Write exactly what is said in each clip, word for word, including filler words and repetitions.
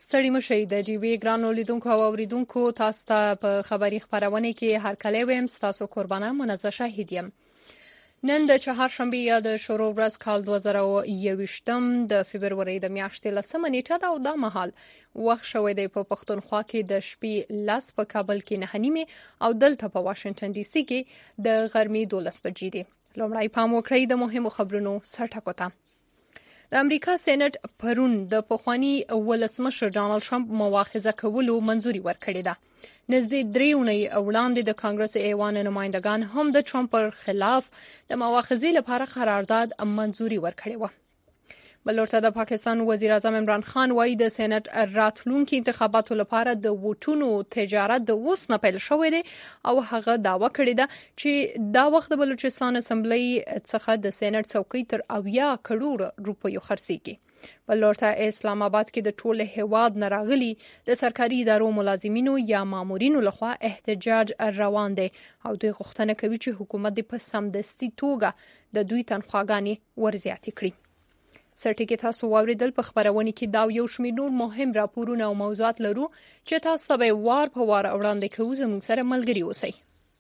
ستړي مشئ د جی وی ګرانو لیدونکو او اوریدونکو تاسو ته په خبري خبرونه کې هر کله ویم تاسو قربانه منزه شاهد یم. نن د چهارشنبه یا د شروع ورځ کال دوه زره او یوویشتم د فبرورۍ د میاشتې لسمه نیټه ده او دا مهال وخت شوی دی په پښتونخوا کې د شپې لاس په کابل کې نه نیمه او دلته په واشنگټن ډي سي کې د غرمې دولس بجې دي. لومړی پام وکړئ د مهمو خبرونو سرټکو ته. د امریکا سېنات پرون د پخوانی ولسمشر ډانلډ ټرمپ مواخذه کولو منځوري ورکړې ده. نږدې درې اونۍ وړاندې د کانګرس ایوان نمائندگان هم د ټرمپ پر خلاف د مواخذې لپاره قرارداد منځوري ورکړې و. بلورته د پاکستان وزیر اعظم عمران خان وایي د سېنات راتلونکي انتخاباتو لپاره د ووټونو تجارت د اوس نه پیل شوی دی او هغه داوا کړې ده چې دا وخت د بلوچستان اسمبلی څخه د سېنات څوکۍ تر اویا کروڑ روپیو خرڅېږي. بلورته اسلام آباد کې د ټول هیواد نه راغلي د سرکاري ادارو ملازمینو یا مامورینو لخوا احتجاج روان دی او دوی غوښتنه کوي چې حکومت په سمدستي توګه د دوی تنخواګانې ورزیاتې کړي. سرټیکي تاسو واوریدل په خبرونه کې دا یو شمېر نور مهم راپورونه او موضوعات لرو چې تاسو ته وار په وار وړاندې کوو. زموږ سره ملګري اوسئ.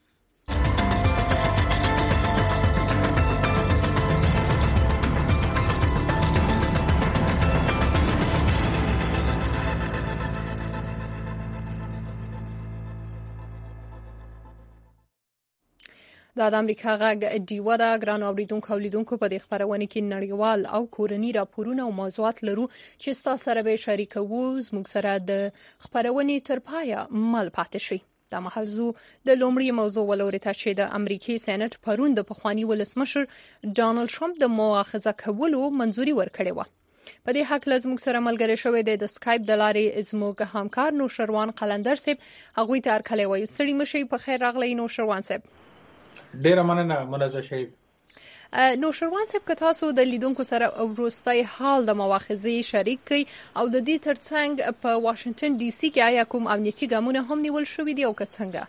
دا د امریکا غږ ډیوه ده. ګران اوریدونکو او لیدونکو په دې خبرونه کې نړیوال او کورني راپورونه او موضوعات لرو چې تاسو سره به شریکوو. زموږ سره د خبرونه تر پایه مل پاتې شي. دا مهال زو د لومړي موضوع ولورته چې د امریکای سېنات پرون د پخوانی ولسمشر ډانلډ ټرمپ د مواخذه کولو منځوري ورکړې و. په دې حق لازم سره ملګری شوی دی د سکایپ د لارې زموږ همکار نوشروان قلندر صاحب. هغه ته هر کله وایو ستړي مشي په خیر راغلی نوشروان صاحب. ډیره مننه منزه شهید. نو شروان صاحب که تاسو د لیدونکو سره وروستي حال د مواخذې شریک کړئ او د دې ترڅنګ په واشنگټن ډي سي کې آیا کوم امنیتي ګامونه هم نیول شوي دي او که څنګه؟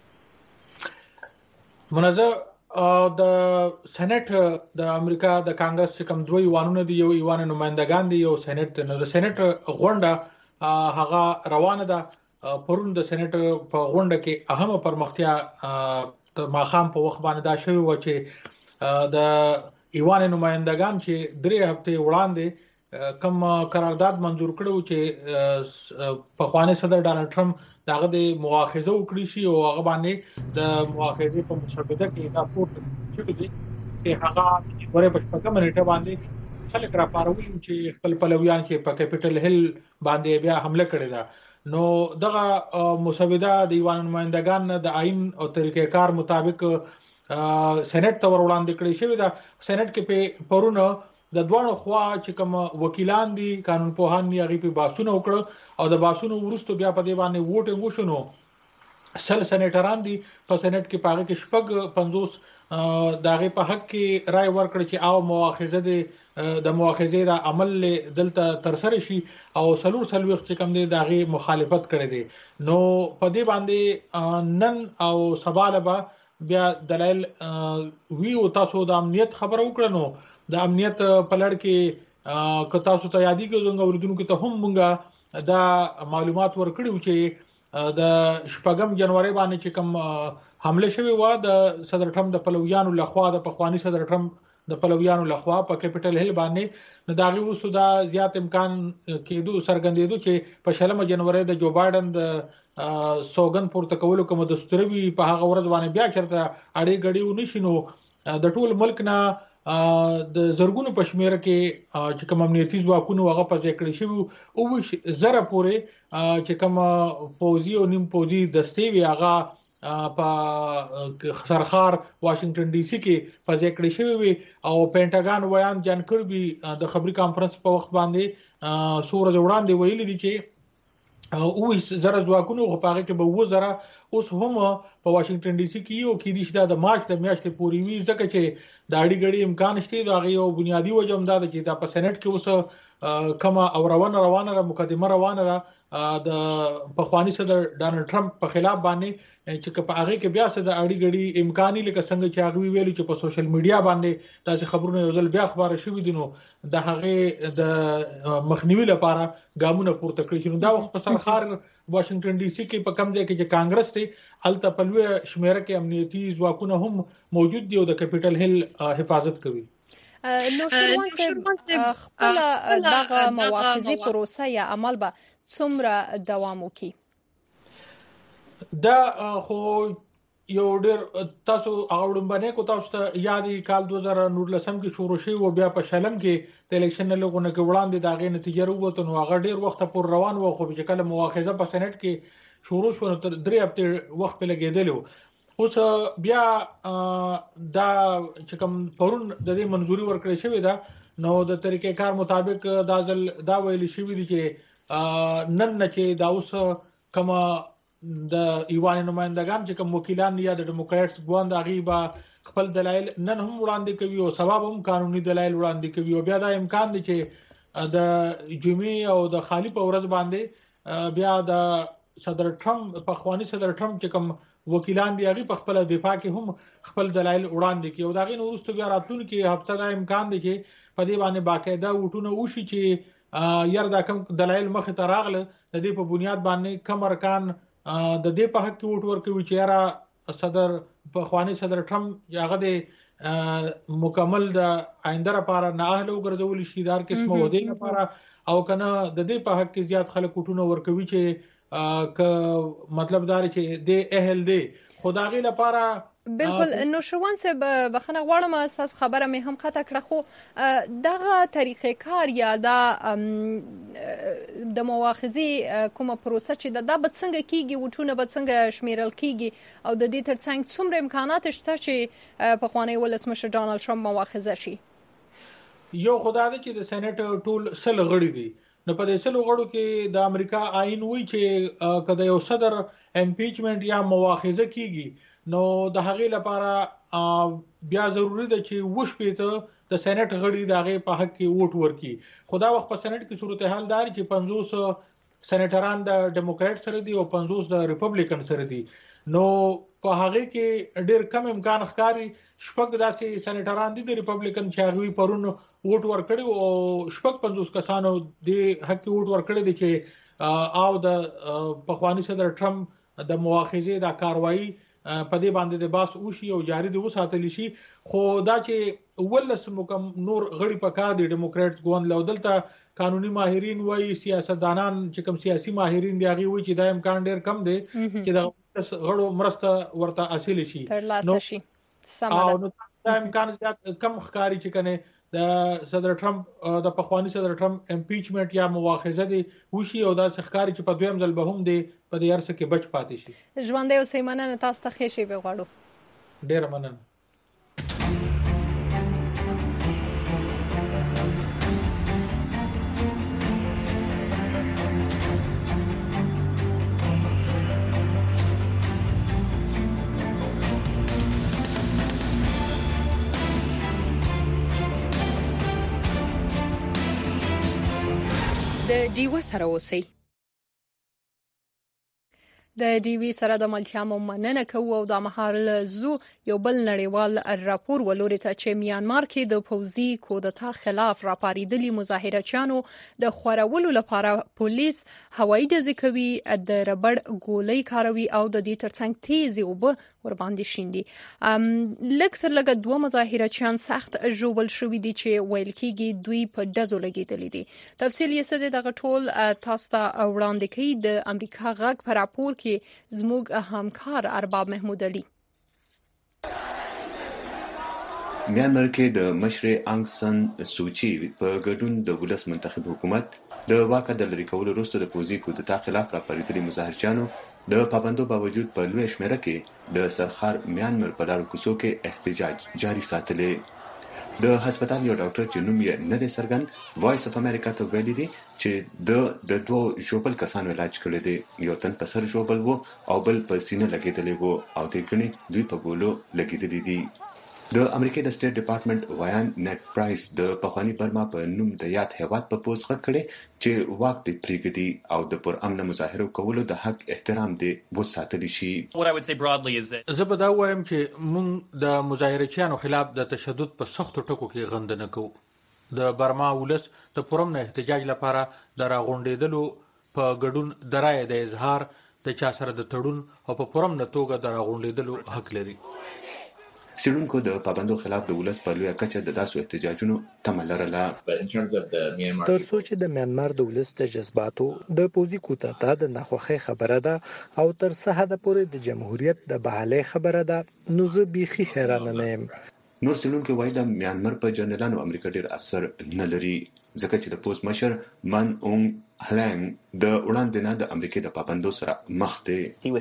منزه د سېنات د امریکا د کانګرس کوم دوه ایوانونه دي، یو ایوان نمائندگان دي یو سېنات. نو د سېنات غونډه هغه روانه ده. پرون د سېنات په غونډه کې اهمه پرمختیا د ماخام په وخت باندې دا شوی و چې د ایوان نمائندگان چې درې هفته وړاندې کوم قرارداد منزور کړو چې په خواني صدر ډانلډ ټرمپ داغه د مواخذه وکړي شي او هغه باندې د مواخذه په مسوده کې دا پورته شوی دی چې هغه ورې په شپږم نیټه باندې خلک را پاروي چې خپل پلویان کې په کیپټل هیل باندې بیا حمله کړې ده. نو دغه مسوده د ایوان نمائندگان د آئین او طریقې کار مطابق سېنات ته وړاندې کړی شوی ده. سېنات کې په پرونه د دوه خوا چې کوم وکیلان دي قانون پوهان یې غي په باسونه وکړه او د باسونو ورستو بیا په دې باندې ووټینګ وشونو. سل سېنیټران دي په سېنات کې پاره کې شپږ پنځوس داغه په حق کې رائے ورکړي چې او مواخذه دي د مواخذې د عمل دلته تر سره شي او سلور سلوخ چې کوم دي داغه مخالفت کړي دي. نو په دې باندې نن او سباله بیا دلایل وی او تاسو د امنیت خبرو کړنو د امنیت په لړ کې که تاسو ته یادی کې زنګ اوریدونکو ته هم مونږه دا معلومات ورکړیو چې د شپږم جنوري باندې چې کوم حمله شوی و د صدر ټرمپ د پلویانو لخوا د پخوانی صدر ټرمپ د پلویانو لخوا په کیپټل هیل باندې نو داغي وسودا زیات امکان کېدو سرګندېدو چې په شلمه جنوري د جو بایدن د سوګن پورته کولو کوم د ستروي په هغه ورځ باندې بیا چرته اړې غړي ونشینو د ټول ملک نه د زرګونو پښمیره کې چې کوم امنیتي ځواکونو هغه په ځای کړی شوی او زره پورې چې کوم فوزي او نیم فوزي دستي وی هغه په سرخار واشنگټن ډي سي کې په ځای کړی شوی وي او پینټاګان ویان جان کربي د خبري کانفرنس په وخت باندې سورج وړاندې ویلي دي چې او زره ځواکونو په هغه کې به و زره اوس هم په واشنگټن ډي سي کې یو کې دي چې د مارچ د میاشتې پورې وی ځکه چې د اړې غړي امکان شته دا یو بنیادی وجه هم دا چې د په سېنات کې اوس کما او روانه روانه را مقدمه روانه را د پخوانی صدر ډانلډ ټرمپ په خلاف باندې چې په هغه کې بیا څه د اړې غړي امکاني لکه څنګه چې هغه ویلو چې په سوشل میډیا باندې تاسو خبرونه یو ځل بیا خبره شوې دي نو د هغه د مخنیوي لپاره ګامونه پورته کړی شي نو دا وخت په سرخار واشنگټن ډي سي کې په کم ځای کې چې کانګرس ته الته په لوی شمیره کې امنیتي ځواکونه هم موجود دي او د کیپټل هیل حفاظت کوي. نو شروان صاحب خپل دغه مواخذه پروسه یا عمل به څومره دوام وکړي؟ دا خو یو ډېر تاسو اغوړمبنه کو تاسو ته یادي کال دوه زره نولسم کې شروع شوی او بیا په شلم کې د الیکشن لغونه کې وړاندې دا غي نتیجه وروته نو هغه ډېر وخت پر روان و خو چې کله مواخذه په سېنات کې شروع شو نو تر درې هفته وخت په لګیدلو اوس بیا دا چې کوم پرون د دې منځوري ورکړې شوې ده نو د طریقې کار مطابق دا ځل دا ویل شوې دي چې نن نه چې دا اوس کما د ایوان نمائندگان چې کوم وکیلان یا د ډیموکراتس ګوند غیبا خپل دلایل نن هم وړاندې کوي او سبب هم قانوني دلایل وړاندې کوي او بیا دا امکان دی چې د جمعې او د خالی په ورځ باندې بیا د صدر ټرمپ په خواني صدر ټرمپ چې کوم وکیلان دی هغه په خپل دفاع کې هم خپل دلایل وړاندې کوي او دا غي نو وروسته بیا راتلونکي هفته دا امکان دی چې په دې باندې باقاعده وټونه وشي چې یار دا کوم دلایل مخ ته راغله د دې په بنیاد باندې کم ارکان د دې په حق کې ووټ ورکوي چې یاره صدر په خواني صدر ټرمپ هغه د مکمل د آینده لپاره نه اهل وګرځول شي دار قسمه ودی لپاره او کنه د دې په حق کې زیات خلک وټونه ورکوي چې ک مطلب دار چې د اهل دی خدایي لپاره بالکل. نو شروان صاحب بخنه غواړم اساس خبره مې هم خطا کړه خو دغه طریقې کار یا د د مواخذه کومه پروسه چې د د بڅنګ کیږي وټونه بڅنګ شمیرل کیږي او د دې ترڅنګ څومره امکانات شته چې په خوانی ولسمشر ډانلډ ټرمپ مواخذه شي؟ یو خدای دې چې د سېنات ټول سل غړي دي نو په دې سل غړو کې د امریکا آئین وایي چې کله یو صدر امپیچمنت یا مواخذه کیږي نو د هغې لپاره بیا ضروری ده چې وش پیته د سېنات غړي دغه په حق کې ووټ ورکړي خدا وخت په سېنات کې صورتحال دار چې پنځوس سېناتران د ډیموکرات سره دي او پنځوس د ریپبلیکن سره دي نو په هغه کې ډېر کم امکان ښکاري شپږ داسې سېناتران دي د ریپبلیکن چې هغه پرون ووټ ورکړي او شپږ پنځوس کسانو د حق ووټ ورکړي دي چې او د پخوانی صدر ټرمپ د مواخذه د کاروایی په دې باندې د باس اوشي او جاری دی وساتل شي خو دا چې ولس مکم نور غړي په کار دي ډیموکرات ګوند له دلته قانوني ماهرین وایي سیاستدانان چې کوم سیاسي ماهرین دی هغه وایي چې دا امکان ډیر کم دی چې دا غړو مرسته ورته حاصل شي نو شي سمه دا امکان زیات کم ښکاری چې کنه د صدر ټرمپ د پخوانی صدر ټرمپ امپیچمنت یا مواخذه دي وشي او دا ښکاری چې په دویم ځل به هم دی په دې ارسه کې بچ پاتې شي. ژوند یو سیمانه تاسو ته خېشي به غواړو. ډیر مننه. د ډیو سره اوسئ. د ډیوی سره د ملتیا مننه کوو او د مهال زو یو بل نړیوال راپور ولوري ته چې میانمار کې د پوزي کودتا خلاف راپاریدلي مظاهرچیانو د خورولو لپاره پولیس هوایي ډزې کوي د ربړ ګولۍ کاروي او د دې ترڅنګ تیزی او به ور باندې شیندي. لکثر لګ دوه مظاهرچیان سخت جوړل شوې دي چې ویل کېږي دوی په ډزو لګیدلې دي. تفصیل یې څه دی دغه ټول تاسو ته وړاندې کوي د امریکا غږ په راپور کې زموږ همکار ارباب محمود علي. میانمار کې د مشر انګ سن سوچي په ګډون د ولس منتخب حکومت د واکه د لری کولو وروسته د پوزي کودتا خلاف راپاریدلي مظاهرچیانو د پابندو باوجود په لوی شمیره کې د سرخار میانمار په لارو کوڅو کې احتجاج جاری ساتلې. د هسپتال یو ډاکټر چې نوم یې نه دی څرګند وایس اف امریکا ته ویلي دي چې د د دوه ژوبل کسانو علاج کړی دی. یو تن په سر ژوبل وو او بل په سینه لګېدلی وو او د ګڼې دوی په ګولو لګېدلي دي. د امریکا د سټیټ ډپارټمنټ وایان نیټ پرایس د پخوانی برما په نوم د یاد هیواد په پوز غږ کړي چې واک دې پریږدي او د پر امن مظاهره کولو د حق احترام دې وساتل شي. What I would say broadly is that زه به دا وایم چې موږ د مظاهرچیانو خلاف د تشدد په سختو ټکو کې غندنه کوو. د برما ولس د پرم نه احتجاج لپاره د راغونډېدلو په ګډون د رایې د اظهار د چا سره د تړون او په پرم نه توګه د راغونډېدلو حق لري. سیډونکو د پابندو خلاف د ولس په لویه کچه د داسو احتجاجونو تمه لرله. تر څو چې د میانمار د ولس د جذباتو د پوزي کوتاه د ناخوښۍ خبره ده او تر څه حد پورې د جمهوریت د بحالۍ خبره ده نو زه بیخي حیران نه یم. نور سیډونکو وایي د میانمار په جنرالانو امریکا ډیر اثر نه لري ځکه چې د پوز مشر من اونګ هلنګ د وړاندې نه د امریکا د پابندو سره مخ دی.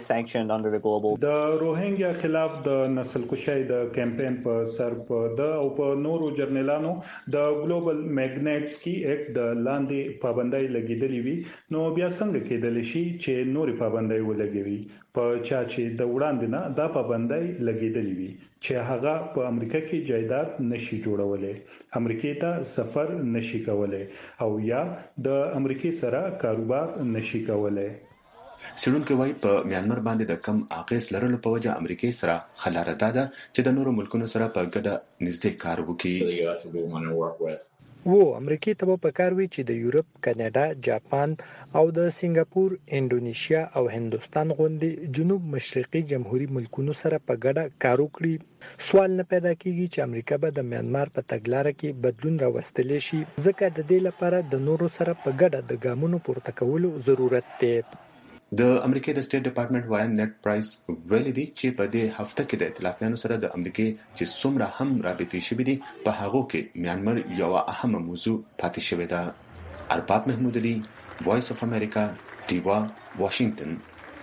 د روهینګیا خلاف د نسل کشۍ د کمپاین په سر په د او په نورو جرنالانو د ګلوبل میګنټس کې اکټ د لاندې پابندۍ لګیدلې وي نو بیا څنګه کېدلی شي چې نوري پابندۍ ولګوي په چا چې د وړاندې نه دا پابندۍ لګیدلې وي چې هغه په امریکا کې جایداد نشي جوړولای امریکا ته سفر نشي کولای او یا د امریکا سره کاروبار نشي کولای. سیډونکو وایي په میانمار باندې د کم اغیز لرلو په وجه امریکا سره خلاره ده چې د نورو ملکونو سره په ګډه نږدې کار وکړي. وو امریکا ته په کار وی چې د یورپ، کاناډا، جاپان او د سنگاپور، انډونیشیا او هندوستان غوندې جنوب مشرقي جمهوریت ملکونو سره په ګډه کار وکړي. سوال نه پیدا کیږي چې امریکا به د میانمار په تګلارې کې بدلون راوستلی شي ځکه د دې لپاره د نورو سره په ګډه د ګامونو پورته کولو ضرورت دی. د امریکا د سټیټ ډپارټمنټ وایان نیټ پرایس ویلي دي چې په دې هفته کې د ائتلافیانو سره د امریکا چې څومره هم رابطې شوې دي په هغو کې میانمار یو اهمه موضوع پاتې شوې ده. ارباب محمود علي، وایس اف امریکا، ډیوا، واشنگټن.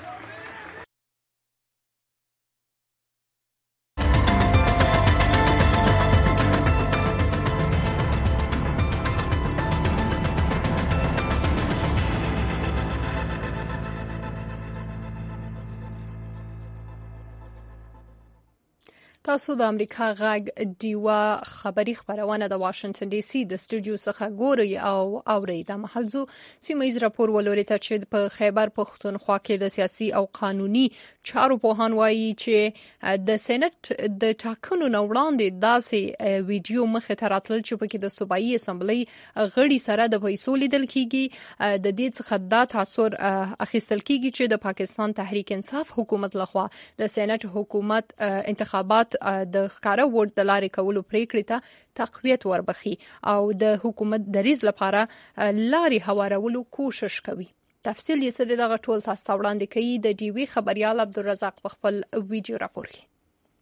تاسو د امریکا غږ ډیوا خبری خبرونه د واشنگټن ډي سي د سټوډیو څخه ګوري او اوري. د محلزو سیمایي راپور ولوري ته چې په خیبر پختونخوا کې د سیاسي او قانوني چارو پوهان وایي چې د سېنات د ټاکنو نه وړاندې داسې ویډیو مخه ته راتلل چې په کې د صوبایي اسمبلی غړي سره د پیسو لیدل کیږي. د دې څخه دا تاثیر اخیستل کیږي چې د پاکستان تحریک انصاف حکومت لخوا د سېنات حکومت انتخابات د ښکارا ووټ د لارې کولو پریکړې ته تقویت وربخي او د حکومت دریز لپاره لارې هوارولو کوشش کوي. تفصیل یې څه دغه ټول تاسو ته وړاندې کوي د ډي وی خبريال عبدالرزاق په خپل ویډیو راپور کې.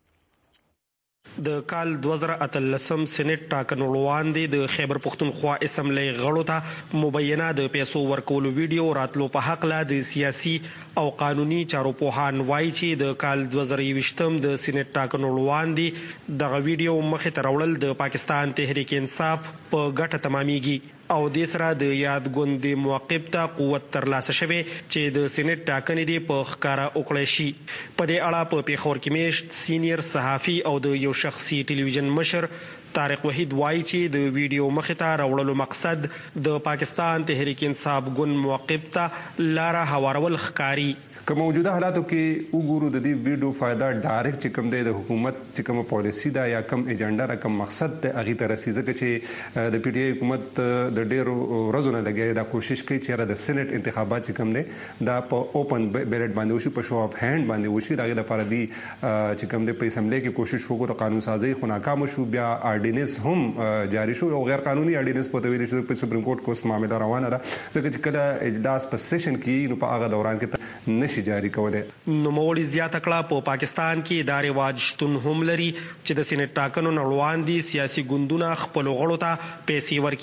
د کال دوه زره اتلسم سېنات ټاکنو وړاندې د خیبر پختونخوا اسمبلی غړو ته مبینه د پیسو ورکولو ویډیو راتلو په حق لا د سیاسي او قانوني چارو پوهان وایي چې د کال دوه زره یوویشتم د سېنات ټاکنو وړاندې دغه ویډیو مخې ته راوړل د پاکستان تحریک انصاف په ګټه تمامېږي او د سره د یاد ګوندې موقف ته قوت ترلاسه شوی چې د سېنات ټاکنې دی په ښکارا وکړی شي. په دې اړه په پیښور کې میشت سینیر صحافي او د یو شخصي ټلویزیون مشر طارق وحید وایي چې د ویډیو مخې ته راوړلو مقصد د پاکستان تحریک انصاف ګوند موقف ته لاره هوارول ښکاري. که موجوده حالاتو کې وګورو د دې ویډیو فائدہ ډایرکټ چې کوم دی د حکومت چې کوم پالیسی دا یا کوم ایجنډا را کوم مقصد ته اغه تر رسیدل چې د پی ټی آی حکومت د ډیرو ورځې لګي دا کوشش کوي چې د سېنات انتخابات چې کوم دي دا په اوپن بیلټ باندې وشي په شو اف هاند باندې وشي دا لپاره دی چې کوم دي په اسمبلی کې کوشش وکړو قانون سازي خو ناکام شو بیا آرډیننس هم جاری شو او غیر قانوني آرډیننس په توګه چې په سپریم کورټ کوس معاملې روانه ده ځکه چې کله اجلاس په سیشن کې نو په هغه دوران کې نشي جاری کوله. نو مولوی زیاته کړه په پاکستان کې دا رواج شتون هم لري چې د سېنات ټاکنو نه وړاندې سیاسي ګوندونه خپل غړو ته پیسې ورکړي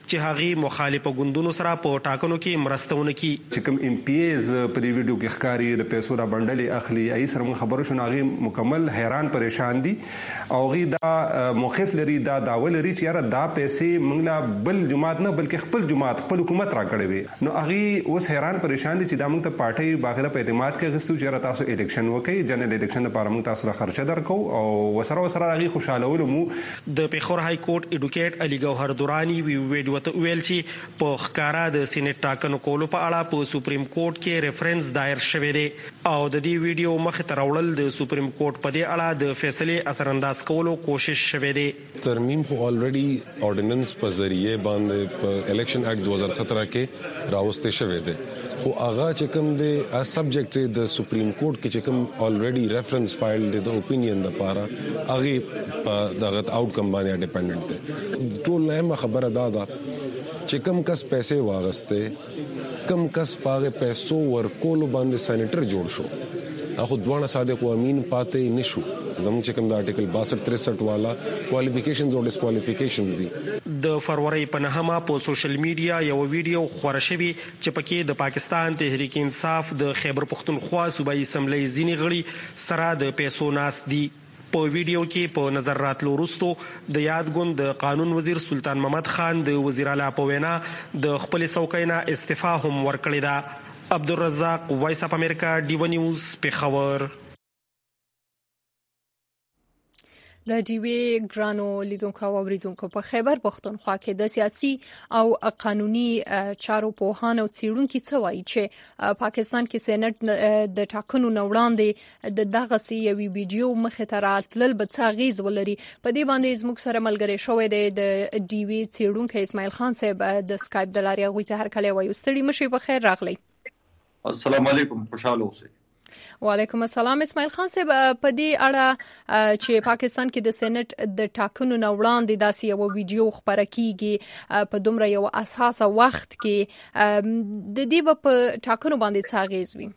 چې هغه مخالفه ګوندونو سره په ټاکنو کې مرستونه کوي. چې کوم ام پی ایز په دې ویډیو کې ښکاری د پیسو را بندلې اخلي ای سره خبرو شو هغه مکمل حیران پریشان دي او غي دا موقف لري دا داول لري چې یاره دا پیسې موږ لا بل جماعت نه بلکې خپل جماعت خپل حکومت را کړې وي. نو هغه اوس حیران پریشان دي چې دا موږ ته پارټي باغله په اعتماد کې غوښتو چې تاسو الیکشن وکړي جنرال الیکشن لپاره موږ تاسو له خرچه درکو او وسره وسره هغه خوشاله ولمو. د پیښور های کورټ ایډوکیټ علي ګوهر دورانی وی ویډیو ته ویل چې په ښکارا د سینټ ټاکنو کولو په اړه په سپریم کورټ کې ریفرنس دایر شوی دی او د دې ویډیو مخ ته راوړل د سپریم کورټ په دې اړه د فیصله اثر انداز کولو کوشش شوی دی. ترمیم خو الریډي اورډیننس په ذریعه باندې په الیکشن اکټ دو هزار سترہ کې راوسته شوی دی خو هغه چې کوم دی ا سبجیکټ د سپریم کورټ کې چې کوم الریډي ریفرنس فایل دی د اوپینین لپاره هغه په دغه آوټکم باندې ډیپندنت دی. ټول نه خبره دا ده چې کوم کس پیسې واغسته کم کس پاغه پیسو ورکول باندې سېنیټر جوړ شو اخو دوه صادق او امین پاتې نشو زموږ چې کوم د آرټیکل باسٹھ تریسٹھ والا کوالیفیکیشنز او ډیسکوالیفیکیشنز دي. د فروری په نهمه په سوشل میډیا یو ویډیو خور شوی چې پکې د پاکستان تحریک انصاف د خیبر پختونخوا صوبایي اسمبلی ځینې غړي سره د پیسو ناس دي. په ویډیو کې په نظر راتلو وروسته د یاد ګوند د قانون وزیر سلطان محمد خان د وزیر اعلی په وینا د خپل څوکۍ نه استعفا هم ورکړې ده. عبدالرزاق وایس اپ امریکا ډیو نیوز پیښور. د ډیوی ګرانو لیدونکو او اوریدونکو په خیبر پختونخوا کې د سیاسي او قانوني چارو پوهان او څېړونکو څه وایي چې پاکستان کې سېنات د ټاکنو نه وړاندې د دغه سی یوې ویډیو مخه ته راتلل به څاغیز ولري. په دې باندې زموږ سره ملګری شوی دی د ډیوی څېړونکو اسماعیل خان صاحب د سکایپ د لارې غوي ته هر کله وایي. ستړي مشي په خیر راغلی. السلام علیکم خوشاله اوسئ. وعلیکم السلام. اسماعیل خان صاحب په دې اړه چې پاکستان کې د سېنات د ټاکنو نه وړاندې داسې یو ویډیو خبره کیږي په دومره یو اساسه وخت کې د دې په ټاکنو باندې څه اغیز وي؟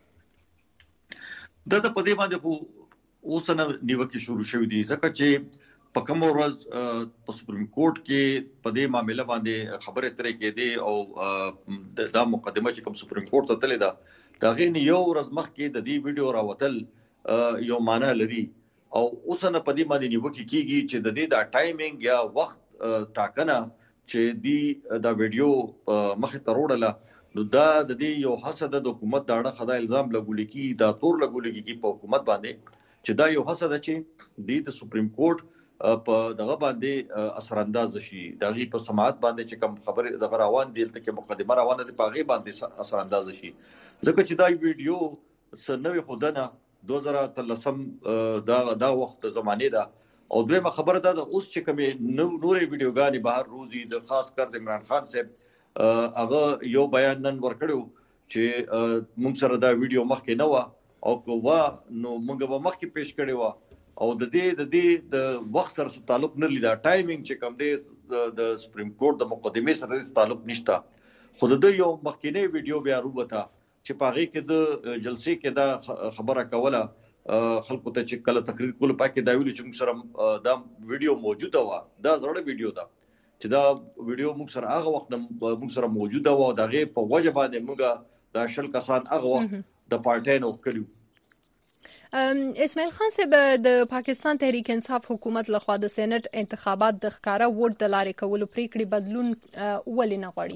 د د په دې باندې خو اوس نه نیوکه شروع شوې دي ځکه چې په کوم ورځ په سپریم کورټ کې په دې معاملې باندې خبرې ترې کېدې او دا مقدمه چې کوم سپریم کورټ ته تللی ده دا غین یو ورځ مخکې د دې ویډیو راوتل یو معنی لري او اوس نه په دې باندې نیوکه کیږي چې د دې دا ټایمینګ یا وخت ټاکنه چې دی دا ویډیو مخ ته وروړله نو دا د دې یو حسد د حکومت دا اړه خدای الزام لګول کی دا تور لګول کی په حکومت باندې چې دا یو حسد چې د سپریم کورټ په دغه باندې اثر انداز شي دغه په سماعت باندې چې کوم خبره دغه روان دي ته کې مقدمه روانه دي په غي باندې اثر انداز شي ځکه چې دا ویډیو سنوي خدانه دو هزار تلسم دا دا وخت زمانه ده او دویمه خبره ده اوس چې کوم نورې ویډیوګانې بهر روزي د خاص کر د عمران خان صاحب هغه یو بیان نن ورکړو چې موږ سره دا ویډیو مخکې نه و او کوه نو موږ به مخکې پیش کړی و او د دې د دې د وخت سره تعلق نه لیدا ټایمینګ چې کوم دی د سپریم کورټ د مقدمه سره تعلق نشته خو د یو مخکینی ویډیو بیا وروته چې پاغي کې د جلسې کې دا خبره کوله خلکو ته چې کله تقریر کول پاکي دا ویل چې سره دا ویډیو موجوده و دا زړه ویډیو ده چې دا ویډیو موږ سره هغه وخت موږ سره موجوده و دا غي په وجه باندې موږ دا شل کسان هغه وخت د پارټۍ نو کلیو. اسماعیل خان صاحب د پاکستان تحریک انصاف حکومت لخوا د سېنات انتخابات د ښکارا ووټ د لارې کولو پریکړې بدلون ولې نه غواړي؟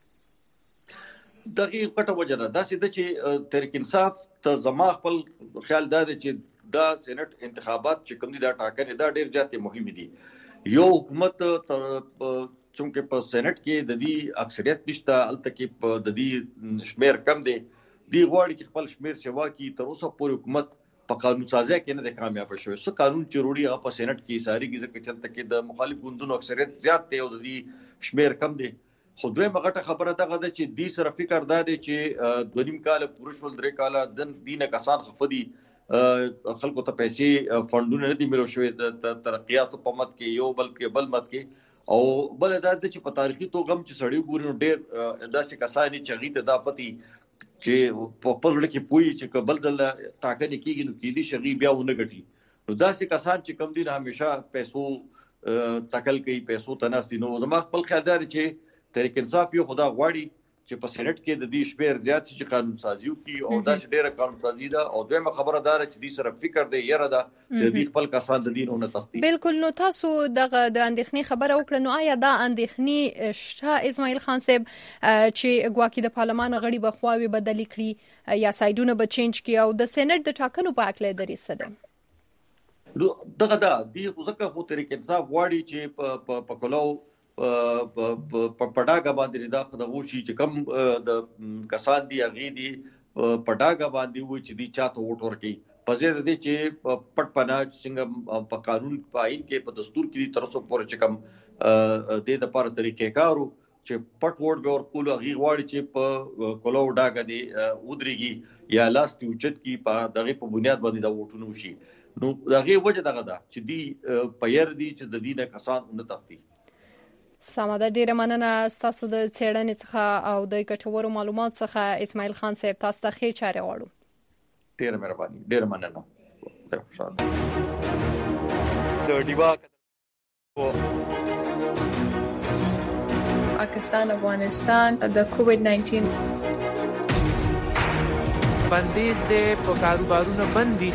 دغه پټه وجه ده دا چې تحریک انصاف ته زما خپل خیال دا چې دا سېنات انتخابات چې کوم دي دا ټاکنې دا ډېر زیات مهم دي. یو حکومت چونکه په سېنات کې د دې اکثریت نشته الته کې په د دې شمیر کم دي دی غواړي چې خپل شمیر سیوا کې تر اوسه پورې حکومت په قانون سازی کې نه د کامیاب شوی څه قانون چې وروړي هغه په سېنات کې ساري کې ځکه چې تل کې د مخالف ګوندونو اکثریت زیات دی او د دې شمیر کم دی خو دوی مغه خبره ده چې دې سره فکر دا دی چې د نیم کال پوره شول درې کال د دینه کسان خفدي خلکو ته پیسې فندونه نه دي ملو شوی د ترقیات په مت کې یو بلکې بل مت کې او بل دا چې په تاریخي توګه چې سړی ګوري ډېر داسې کسان چې غیته دا پتی چې په پرړ کې پوي چې قبل د ټاکنې کېږي نو کې دي شغي بیا ونه غټي نو داسې کسان چې کم دي همیشه پیسو تکل کوي پیسو تناستي نو زما خپل خیال دی چې تحریک انصاف یو خدا غواړي چې په سېنات کې د دې شمیر زیات چې قانون سازي وکړي او دا چې ډیره قانون سازي ده او دویمه خبره ده چې دې سره فکر دی یره ده چې دې خپل کسان د دینونه تختی. بالکل. نو تاسو دغه د اندېښنې خبره وکړه، نو آیا دا اندېښنې شاه اسماعیل خان صاحب چې ګواکې د پارلمان غړي به خواوې بدلې کړي یا سایډونه به چینج کړي او د سېنات د ټاکنو په اړه درې څه ده؟ دغه دا دې ځکه خو تحریک انصاف غواړي چې په په کولو په پډاګه باندې دا د غوشي چې کم د کسان دی اغي دی پډاګه باندې و چې دی چاته ووټ ورکړي په ځای د دې چې پټ پنا څنګه په قانون پاین کې په دستور کې تر څو پورې چې کم د دې لپاره طریقې کارو چې پټ ووټ به ورکول اغي غواړي چې په کولو ډاګه دی ودرېږي یا لاس تی اوچت کی په دغه په بنیاد باندې دا ووټونه وشي. نو دغه وجه دغه ده چې دی پیر دی چې د دې نه کسان نه تختی. سمه ډیره مننه تاسو د څېړنې څخه او د ګټورو معلومات څخه اسماعیل خان صاحب. تاسو ته ښې چارې غواړو. ډیره مهرباني. ډیره مننه. ډیره خوشاله. د ډیوا پاکستان افغانستان د کووډ ناینټین بندیز د په کاروبارونو بندي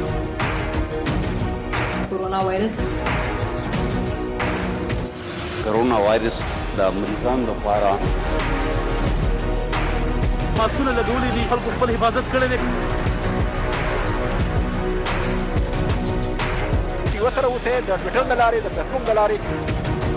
کورونا وایرس کورونا وایرس د امریکان لپاره ماسکونه لګولې دي، خلکو خپل حفاظت کړی دی. یو سره اوسه د ټویټر د لارې د فیسبوک د لارې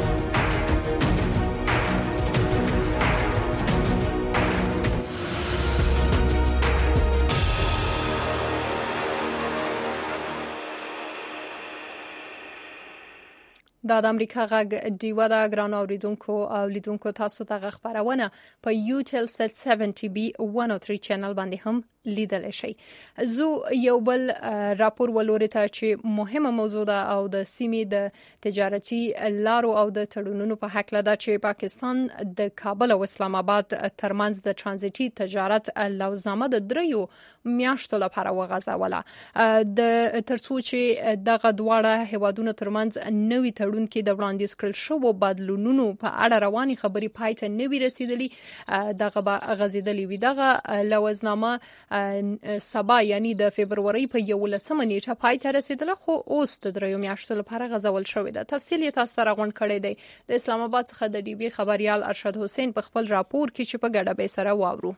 دا د امریکا غږ ډیوا دا ګران اوریدونکو او لیدونکو تاسو ته خبرونه په یوټل سټ سبعین بي مية وثلاثة چینل باندې هم لیدل شي. زو یو بل راپور ولوري ته چې مهمه موضوع ده او د سیمې د تجارتي لارو او د تړونونو په حق لده چې پاکستان د کابل او اسلام آباد ترمنځ د ترانزیتي تجارت لوزنامه د دریو میاشتو لپاره وغځوله د ترڅو چې دغه دواړه هیوادونو ترمنځ نوي تړون کې د وړاندیز کړل شوو بدلونونو په اړه رواني خبري پای ته نوي رسیدلی دغه غزیدلی وي. دغه لوزنامه سبا یعنی د فبرवरी په یولسمه نیټه پای ته رسیدله، خو اوس د دریو میاشتو لپاره غځول شوې ده. تفصیل یې تاسو ته راغونډ کړی دی. د اسلام آباد څخه د ډي بي خبريال ارشد حسین په خپل راپور کې چې په ګډه به سره واورو.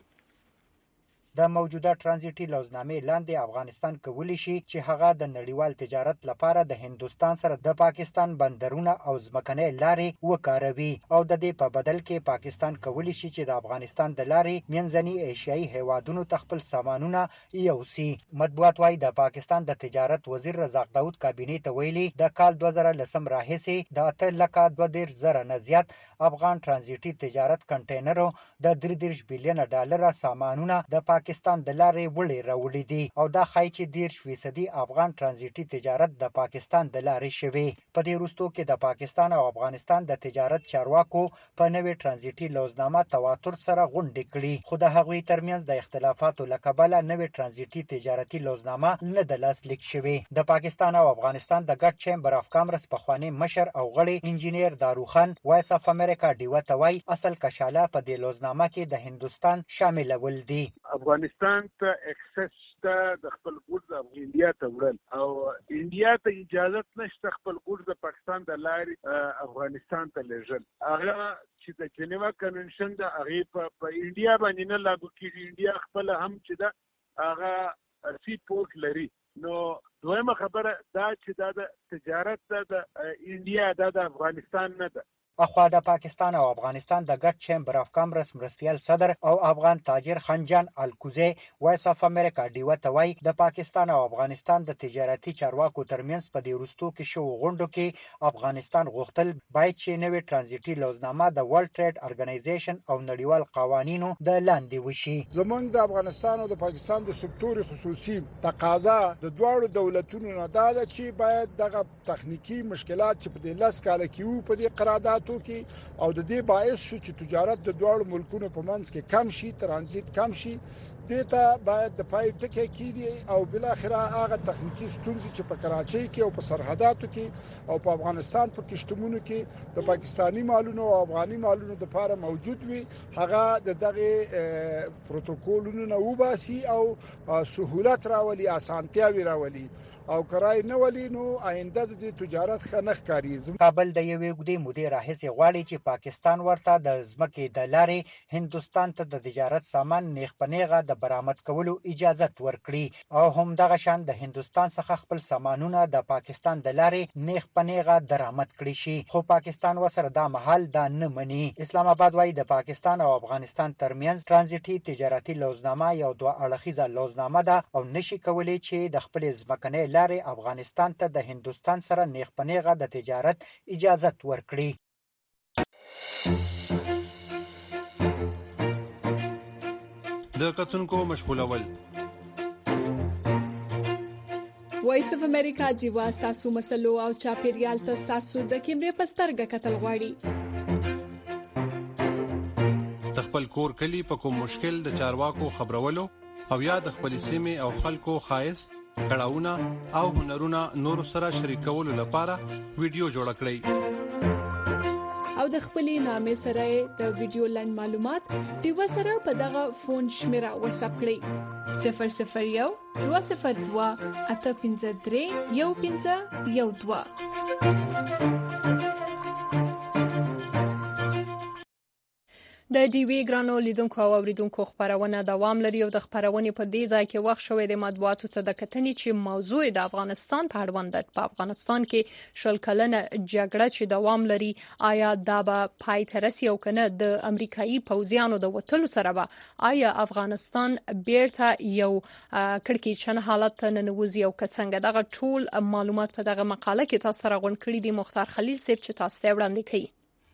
د موجوده ترانزیتي لوزنامې لاندې افغانستان کولی شي چې هغه د نړیوال تجارت لپاره د هندستان سره د پاکستان بندرونه او ځمکنۍ لارې وکاروي او د دې په بدل کې پاکستان کولی شي چې د افغانستان د لارې منځني ایشیایي هیوادونو ته خپل سامانونه یوسي. مطبوعات وايي د پاکستان د تجارت وزیر رزاق داود کابینې ته ویلي د کال دوه زره لسم راهیسې د اته لکه دوه دېرش زره نه زیات افغان ترانزیتي تجارت کنټینرو د درې دېرش بلیونه ډالر سامانونه د پاکستان د لارې وړي راوړي دي او دا ښایي چې دېرش فیصدي افغان ترانزیتي تجارت د پاکستان د لارې شوی. په دې وروستو کې د پاکستان او افغانستان د تجارت چارواکو په نوې ترانزیتي لوزنامه تواتر سره غونډې کړي، خو د هغوی ترمنځ د اختلافاتو له کبله نوې ترانزیتي تجارتي لوزنامه نه د لاسلیک شوې. د پاکستان او افغانستان د ګډ چیمبر اف کامرس پخوانی مشر او غړي انجینیر داروخان وایس اف امریکا ډیوا ته وایي اصل کشاله په دې لوزنامه کې د هندستان شاملول دي. افغانستان ته اکسس ته د خپل ګوډز او انډیا ته وړل او انډیا ته اجازه نشته خپل ګوډز د پاکستان د لارې افغانستان ته لېږل. هغه چې د جنیوا کنونشن د هغه په انډیا باندې نه لاګو کیږي. انډیا خپل هم چې دا هغه سی پورت لري. نو دویمه خبره دا چې دا د تجارت د انډیا د افغانستان نه ده. اخوا د پاکستان او افغانستان د ګډ چیمبر اف کامرس مرستیال صدر او افغان تاجر خنجان الکوزی وایس اف امریکا ډیوا ته وایي د پاکستان او افغانستان د تجارتي چارواکو ترمنځ په دې وروستو کې شو غونډو کې افغانستان غوښتل باید چې نوې ترانزیتي لوزنامه د ورلد ټریډ ارګنایزیشن او نړیوال قوانینو د لاندې وشي. زمونږ د افغانستان او د پاکستان د سکتور خصوصي تقاضا د دواړو دولتونو نه ده چې باید دغه تخنیکی مشکلات چې په دې لاس کال کې وو په دې قرارداد تجارت وکړي او د دې باعث شو چې تجارت د دوه ملکونو په منځ کې کم شي، ترانزیت کم شي. دیتا باید د پای ټکی کیږي او بل اخره هغه تخنیکی ستونزې چې په کراچۍ کې او په سرحداتو کې او په افغانستان په کشتمونو کې د پاکستانی مالونو او افغاني مالونو د لپاره موجود وي، هغه د دغه پروتوکولونو نه وباسي او سهولت راولي، اسانتیاوي راولي او کرای نه ولي. نو آینده د تجارت خنخ کاری. کابل د یوې وګړي مدیر راهسي غواړي چې پاکستان ورته د ځمکې د لارې هندستان ته د تجارت سامان نیغ پنیغه د برآمد کولو اجازه ورکړي او هم دغه شان د هندستان څخه خپل سامانونه د پاکستان د لارې نیغ پنیغه درآمد کړي شي، خو پاکستان وسره دا محل دا نه مني. اسلام آباد وايي د پاکستان او افغانستان ترمنځ ترانزیټي تجارتي لوزنامه یو دوه اړخیزه لوزنامه ده او نشي کولی چې د خپل ځمکنۍ لارې افغانستان ته د هندستان سره نیغ پنیغه د تجارت اجازه ورکړي. د کتونکو مشغولول وایس اف امریکا جیوا تاسو مسلو او چاپیریال تاسو د کیمرې پسترګه کتل غواړي. د خپل کور کلی په کوم مشکل د چارواکو خبرولو او یا د خپل سیمه او خلکو خایست کړهونه او هنرونه نور سره شریکولو لپاره ویډیو جوړ کړئ او د خپلې نامې سره د ویډیو لاین معلومات دیو سره په دغه فون شمیره واتس اپ کړئ صفر صفر یو دوه صفر دوه اته پنځه درې یو پنځه یو دوه. د ډي وی ګرانو لیدونکو او اوریدونکو خبرونه دوام لري او د خبرونه په دې ځای کې وخت شوې د مطبوعاتو ته د کتنې چې موضوع د افغانستان په اړوند په افغانستان کې شل کلنه جګړه چې دوام لري آیا دا به پای ته رسي او کنه د امریکایي پوځیانو د وټلو سره به آیا افغانستان بیرته یو کړکېچن حالت ته ننوځي او څنګه دغه ټول معلومات په دغه مقاله کې تاسو راغون کړی دي. مختار خلیل صاحب چې تاسو ته وړاندې کړي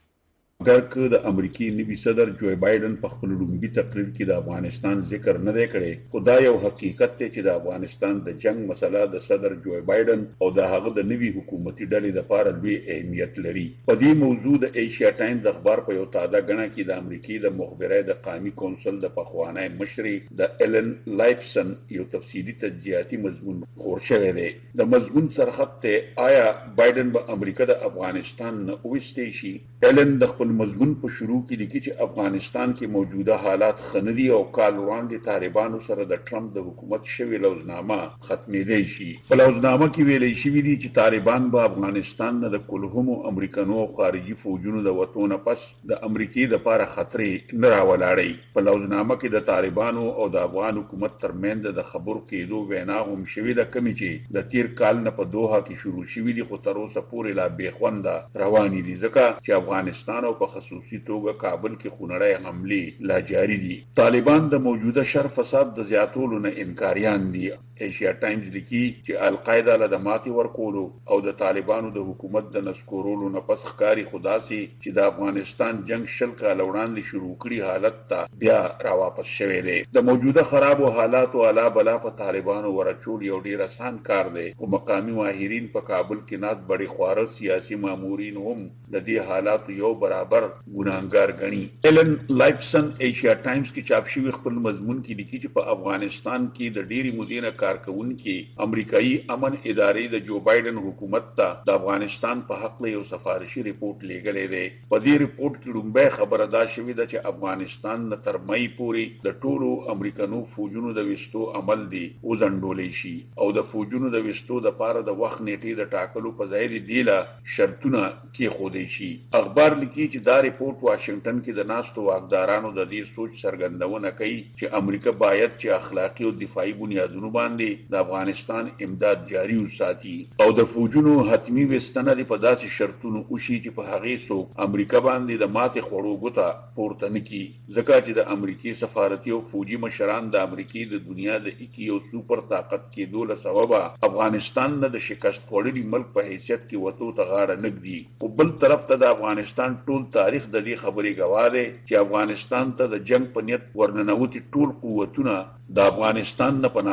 اگر که د امریکای نوي صدر جو بایدن په خپل لومړي تقریر کې د افغانستان ذکر نه دی کړی، خدای یو حقیقت دی چې د افغانستان د جنگ مسله د صدر جو بایدن او د هغه د نوي حکومتي ډلې لپاره لوی اهمیت لري. په دې موضوع د ایشیا ټایمز د اخبار په یو تازه غنه کې د امریکای د مخبره د قومي کونسل د پخوانی مشري د ایلن لایفسن یو تفصیلی تجزیاتی مضمون خور شوی دی. د مضمون سرخط ته آیا بایدن به امریکا د افغانستان نه وستې شي. ایلن د خپل مضمون په شروع کې لیکي چې افغانستان کې موجوده حالات خندي او کال وړاندې طالبانو سره د ټرمپ د حکومت شوی لوزنامه ختمېدای شي. په لوزنامه کې ویلي شوی دی چې طالبان به افغانستان نه د کلهمو امریکانو او خارجي فوجونو د وټونه پس د امریکای د لپاره خطرې نه راولاړي. په لوزنامه کې د طالبانو او د افغان حکومت ترمنځ د خبرو کېدو وینا هم شوی ده، کوم چې د تیر کال نه په دوحه کې شروع شوی دي خو تر اوسه پورې لا بېخونده روانې دي، ځکه چې افغانستان او په خصوصي توګه کابل کې خونړۍ حملې لا جاری دي. طالبان د موجوده شر فساد د زیاتولو نه انکاریان دي. ایشیا ټایمز لیکي چې القاعده له ماتې ورکولو او د طالبانو د حکومت د نسکورولو نه پس ښکاری خداسي چې د افغانستان جنگ شل کال وړاندې شروع کړي حالت ته بیا راواپس شوی دی. د موجوده خرابو حالاتو علا بلا په طالبانو ورچول یو ډیر آسان کار دی، او مقامي ماهرین په کابل کې ناز بڑی خواره سیاسي مامورین هم د دې حالاتو یو برابر ګناهګار غني. ایلن لایفسن ایشیا ټایمز کې چاپ شوی خپل مضمون کې لیکي چې په افغانستان کې د ډېری مودینه کارکونکو امریکایي امن ادارې د جو بایدن حکومت ته د افغانستان په حق له یو سفارشي ریپورت لیږلې ده. په دې ریپورت کې لومبه خبره دا شوې ده چې افغانستان نه تر مې پورې د ټولو امریکانو فوجونو د وشتو عمل دی او ځندولې شي او د فوجونو د وشتو د پاره د وخت نیټې د ټاکلو په ځای دی لا شرطونه کې خودي شي. اخبار لیکي چې دا ریپورت واشنگټن کې د ناستو واکدارانو د دې سوچ څرګندونه کوي چې امریکا باید چې اخلاقی او دفاعي بنیادونو باندې د افغانستان امداد جاری وساتي او د فوجونو حتمی وستنه په داسې شرطونو وشي چې په هغه سو امریکا باندې د ماتې خړو غوته پورته نکي، ځکه چې د امریکای سفارتي او فوجي مشران د امریکای د دنیا د اکی او سوپر طاقت کې دوله سبب افغانستان نه د شکست خوړلي ملک په حیثیت کې وته تغاړه نګدي. او بل طرف ته د افغانستان ټول تاریخ د دې خبرې گواه دی چې افغانستان ته د جنگ په نیت ورننوتي ټول قوتونه د افغانستان نه په ناکامۍ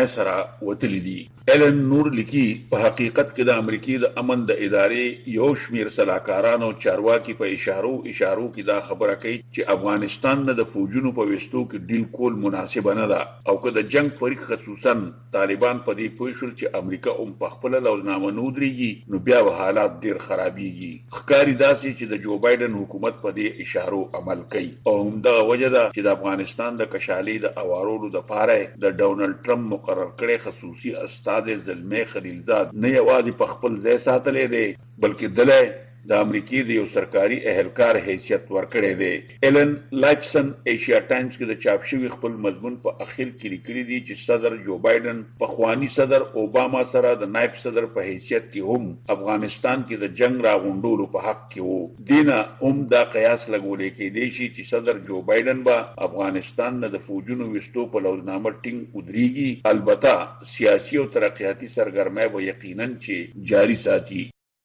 سره وتلی دي. ایلن نور لیکي په حقیقت کې د امریکای د امن د ادارې یو شمیر سلاکارانو چارواکي په اشارو اشارو کې دا خبره کوي چې افغانستان نه د فوجونو په وستو کې ډیل کول مناسب نه ده او که د جنگ فریق خصوصا طالبان په دې پوه شول چې امریکا هم په خپل لوزنامه نودريږي نو بیا به حالات ډیر خرابيږي. ښکاری داسې چې د جو بایدن حکومت په دې اشارو عمل کوي او همدغه وجه ده چې د افغانستان د کشالي د اوارولو د پاره د ډونالد ټرمپ مقرر کړي خصوصي استاد زلمی خلیلزاد نه یوازې په خپل ځای ساتلې دي بلکې دلته د امریکای د یو سرکاري اهلکار حیثیت ورکړی دی. ایلن لایپسن ایشیا ټایمز کې د چاپ شوی خپل مضمون په اخر کې لیکلي دي چې صدر جو بایدن په خوانی صدر اوباما سره د نائب صدر په حیثیت کې هم افغانستان کې د جنگ راغونډولو په حق کې وو. دینه هم دا قیاس لګولې کې دی چې صدر جو بایدن به افغانستان نه د فوجونو وستو په لوزنامه ټینګ ودرېږي، البته سیاسي او ترقیاتي سرګرمۍ به یقینا چې جاری ساتي.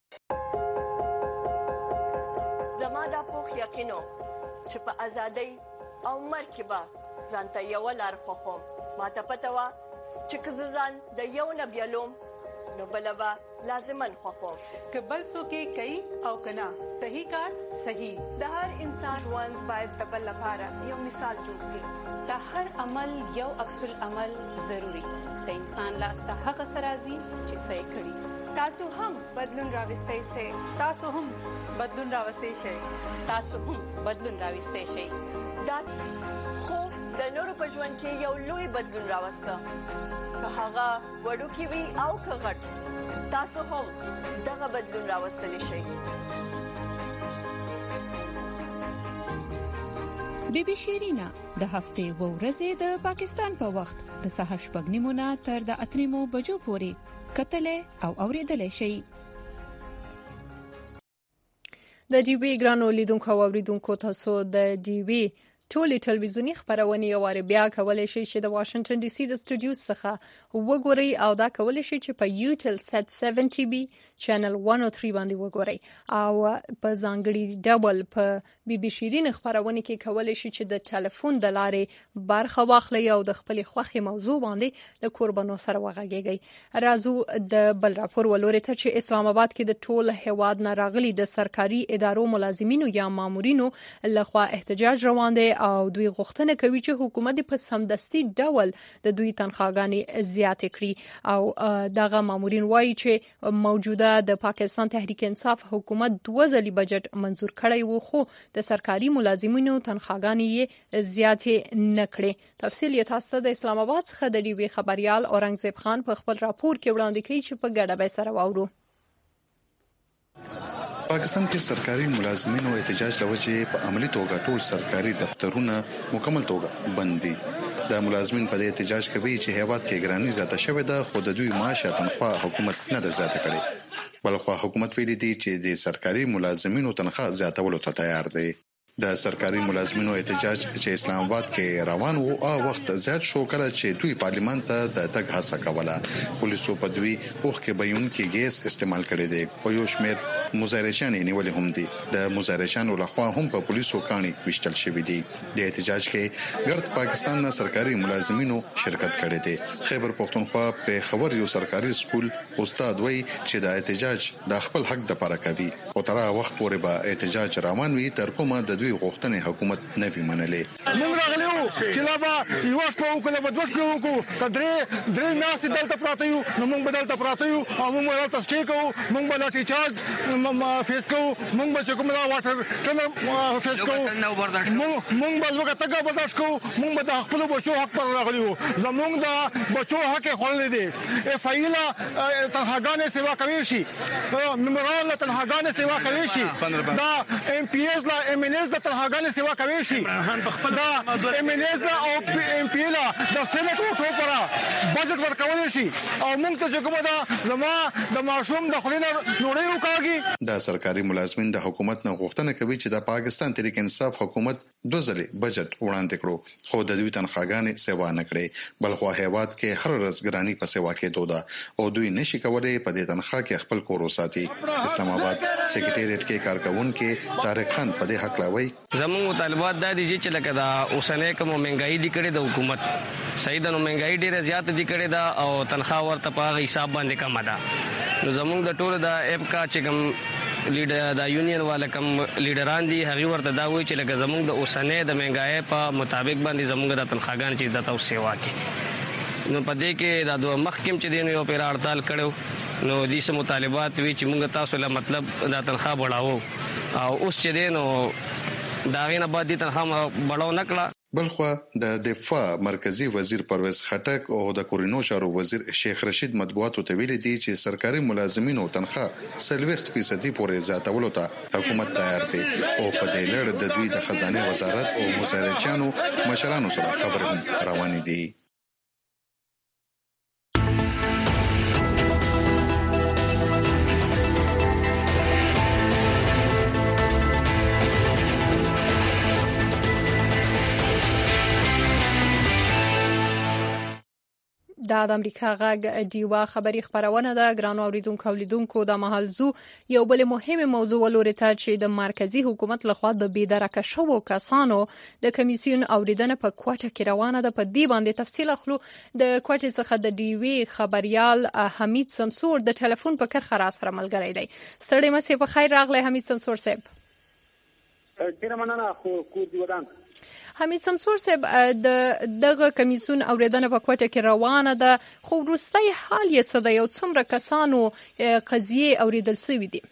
یقینو چې په ازادۍ او مرګ به ځانته یو لار خوښوم. ما ته پته وه چې که زه ځان د یو نه بیلوم نو بله به لازمن خوښوم. که بل څوک یې کوي او که نه صحیح کار صحیح. د هر انسان ژوند باید د بل لپاره یو مثال جوړ شي. د هر عمل یو عکس العمل ضروری. د انسان لاس ته هغه څه راځي چې څه یې کړي. تاسو هم بدلون راوستئ شئ. تاسو هم بدلون راوستئ شئ. تاسو هم بدلون راوستئ شئ. دا خو د نورو په ژوند کې یو لوی بدلون راوسته. که هغه وړوکی وي او که غټ، تاسو هم دغه بدلون راوستلی شئ. بی بی شیرینا د هفتې و ورځې د پاکستان په وخت د سهار شپږ نیمو نه تر د اته نیمو بجو پورې کتلې او اوریدلې شي. د ډي وی ګرانو لیدونکو او اوریدونکو تاسو د ډي وی ټولې ټلویزیونی خبرونه یو واره بیا کولای شئ چې د واشنگټن ډي سي د سټوډیو څخه وګورئ او دا کولای شئ چې په یوټل سټ سبعین بي چینل مونه او درې باندې وګورئ او په ځانګړي ډبل په بي بي شیرین خبرونه کې کولای شئ چې د ټلیفون د لارې برخه واخلئ او د خپل خوخي موضوع باندې د قربانو سره وغږیږئ. راځو د بل راپور ولوري ته چې اسلام آباد کې د ټول هواد نه راغلي د سرکاري ادارو ملازمینو یا مامورینو لخوا احتجاج روان دي او دوی غوښتنه کوي چې حکومت په سمدستي ډول د دوی تنخواګانې زیاتې کړي او دغه مامورین وایي چې موجوده د پاکستان تحریک انصاف حکومت دوه ځلې بجټ منزور کړی وو خو د سرکاري ملازمینو تنخواګانې زیاتې نه کړې. تفصیل یې تاسو ته د اسلام آباد څخه د ډي وی خبريال اورنګزیب خان په خپل راپور کې وړاندې کړي چې په ګډه به سره واورو. پاکستان کې سرکاري ملازمینو احتجاج لوجه په عملی توګه ټول سرکاري دفترونه مکمل توګه بند دي. د ملازمین په احتجاج کوي چې هیواد کې ګرانی زیاته شوې ده خو د دوی معاش تنخواه حکومت نه ده زیاته کړې. بلخو حکومت ویلي دی چې د سرکاري ملازمینو تنخواه زیاتولو ته تیار دی. د سرکاري ملازمینو احتجاج چې اسلام آباد کې روان وو او وخت زیات شو کله چې دوی پارلیمان ته د تګ هڅه کوله. پولیسو په دوی اوخ کې بیون کې ګیس استعمال کړی دی او یو شمېر مظاهرچیان نیولې هم دي. د مظاهرچیانو لخوا هم په پولیسو کاڼي وشتل شوی دي. د احتجاج کې ګرد پاکستان نه سرکاري ملازمینو شرکت کړی دی. خیبر پختونخوا په خبر یو سرکاري سکول استاد وایي چې د احتجاج د خپل حق د لپاره کوي او تر هغه وخت پورې به احتجاج روان وي تر کومه د دوی غوښتنې حکومت نه وی منلې. موږ راغلو چې لا به یو شپه وکړو به دوه شپې وکړو کډرې درې ناس دلته پراته یو نو موږ بدلته پراته یو او موږ راته سټې کوو موږ به لاټي چارج فیس کوو موږ به کوم دا واټر ټنر فیس کوو موږ به لوګه تګه برداشت کوو موږ به د خپل بچو حق پر راغلو زموږ د بچو حق خلل دي فایله تنهاګانې سیوا کوي شي ممبران تنهاګانې سیوا کوي شي دا ام پی ایس لا ام ان ایس د تنهاګانې سیوا کوي شي دا ام ان ایس او ام پی لا د سېنات وټو پر بجټ ورکول شي او موږ ته کومه دا زما د ماشوم د خلینو نوړې وکاږي. د سرکاري ملازمین د حکومت نه غوښتنه کوي چې د پاکستان تحریک انصاف حکومت دوه ځلې بجټ وړاندې کړو خو د دوی تنخواګانې سیوا نه کړې بلخو هیواد کې هر ورځ ګرانی په سیوا کې دوده او دوی نشي کولای په دې تنخواه کې خپل کور وساتي. اسلام آباد سیکریټریټ کې کارکون کې طارق خان په دې حق لاوي زموږ مطالبات د دې چې لکه دا اوسنۍ کوم مهنګای دي کړې د حکومت صحیح د نو مهنګای ډیره زیات دي کړې دا او تنخواه ورته په حساب باندې کم ده نو زموږ د ټولو د اپ کا چې کوم لیډر د یونین والا کوم لیډران دي هغه ورته دا وایي چې لکه زموږ د اوسنۍ د مهنګای په مطابق باندې زموږ د تنخواګان چې د تاسو سیوا کې نو په دې کې د دوه محکم چې دین یو پیر هړتال کړو نو دې سم مطالبات وی چې موږ تاسو له مطلب د تنخواه بڑھاو او اوس چې دین دا غینه بعد دې تنخواه بڑھاو نکړه بلخوا د دفاع مرکزی وزیر پرویز خټک او د کورینو چارو وزیر شیخ رشید مطبوعاتو ته ویلي دي چې سرکاري ملازمینو تنخواه سلويخت فیصدي پورې زیاتولو ته حکومت تیار دی او په دې لړ د دوی د خزانه وزارت او مزارچانو مشرانو سره خبرې هم روانې دي. دا د امریکا غږ ډیوا خبری خبرونه ده ګرانو اوریدونکو اولیدونکو د محلزو یو بل مهمه موضوع ولوري ته چې د مرکزی حکومت لخوا د بيدرکه شوو کسانو د کمیسیون اوریدنه په کوټه کې روانه ده په دې باندې تفصیل اخلو د کوټه څخه د ډیوی خبريال حمید سمسور د ټلیفون په کرخه را سره ملګری دی. ستړي مسې په خیر راغلی حمید سمسور صاحب. ډیر مننه خو کور دی ودان. حمید سمسور صاحب د دغه کمیسیون اوریدنه په کوټه کې روانه ده خو وروستي حال یې څه ده یو څومره کسانو قضیه اوریدل شوې دي؟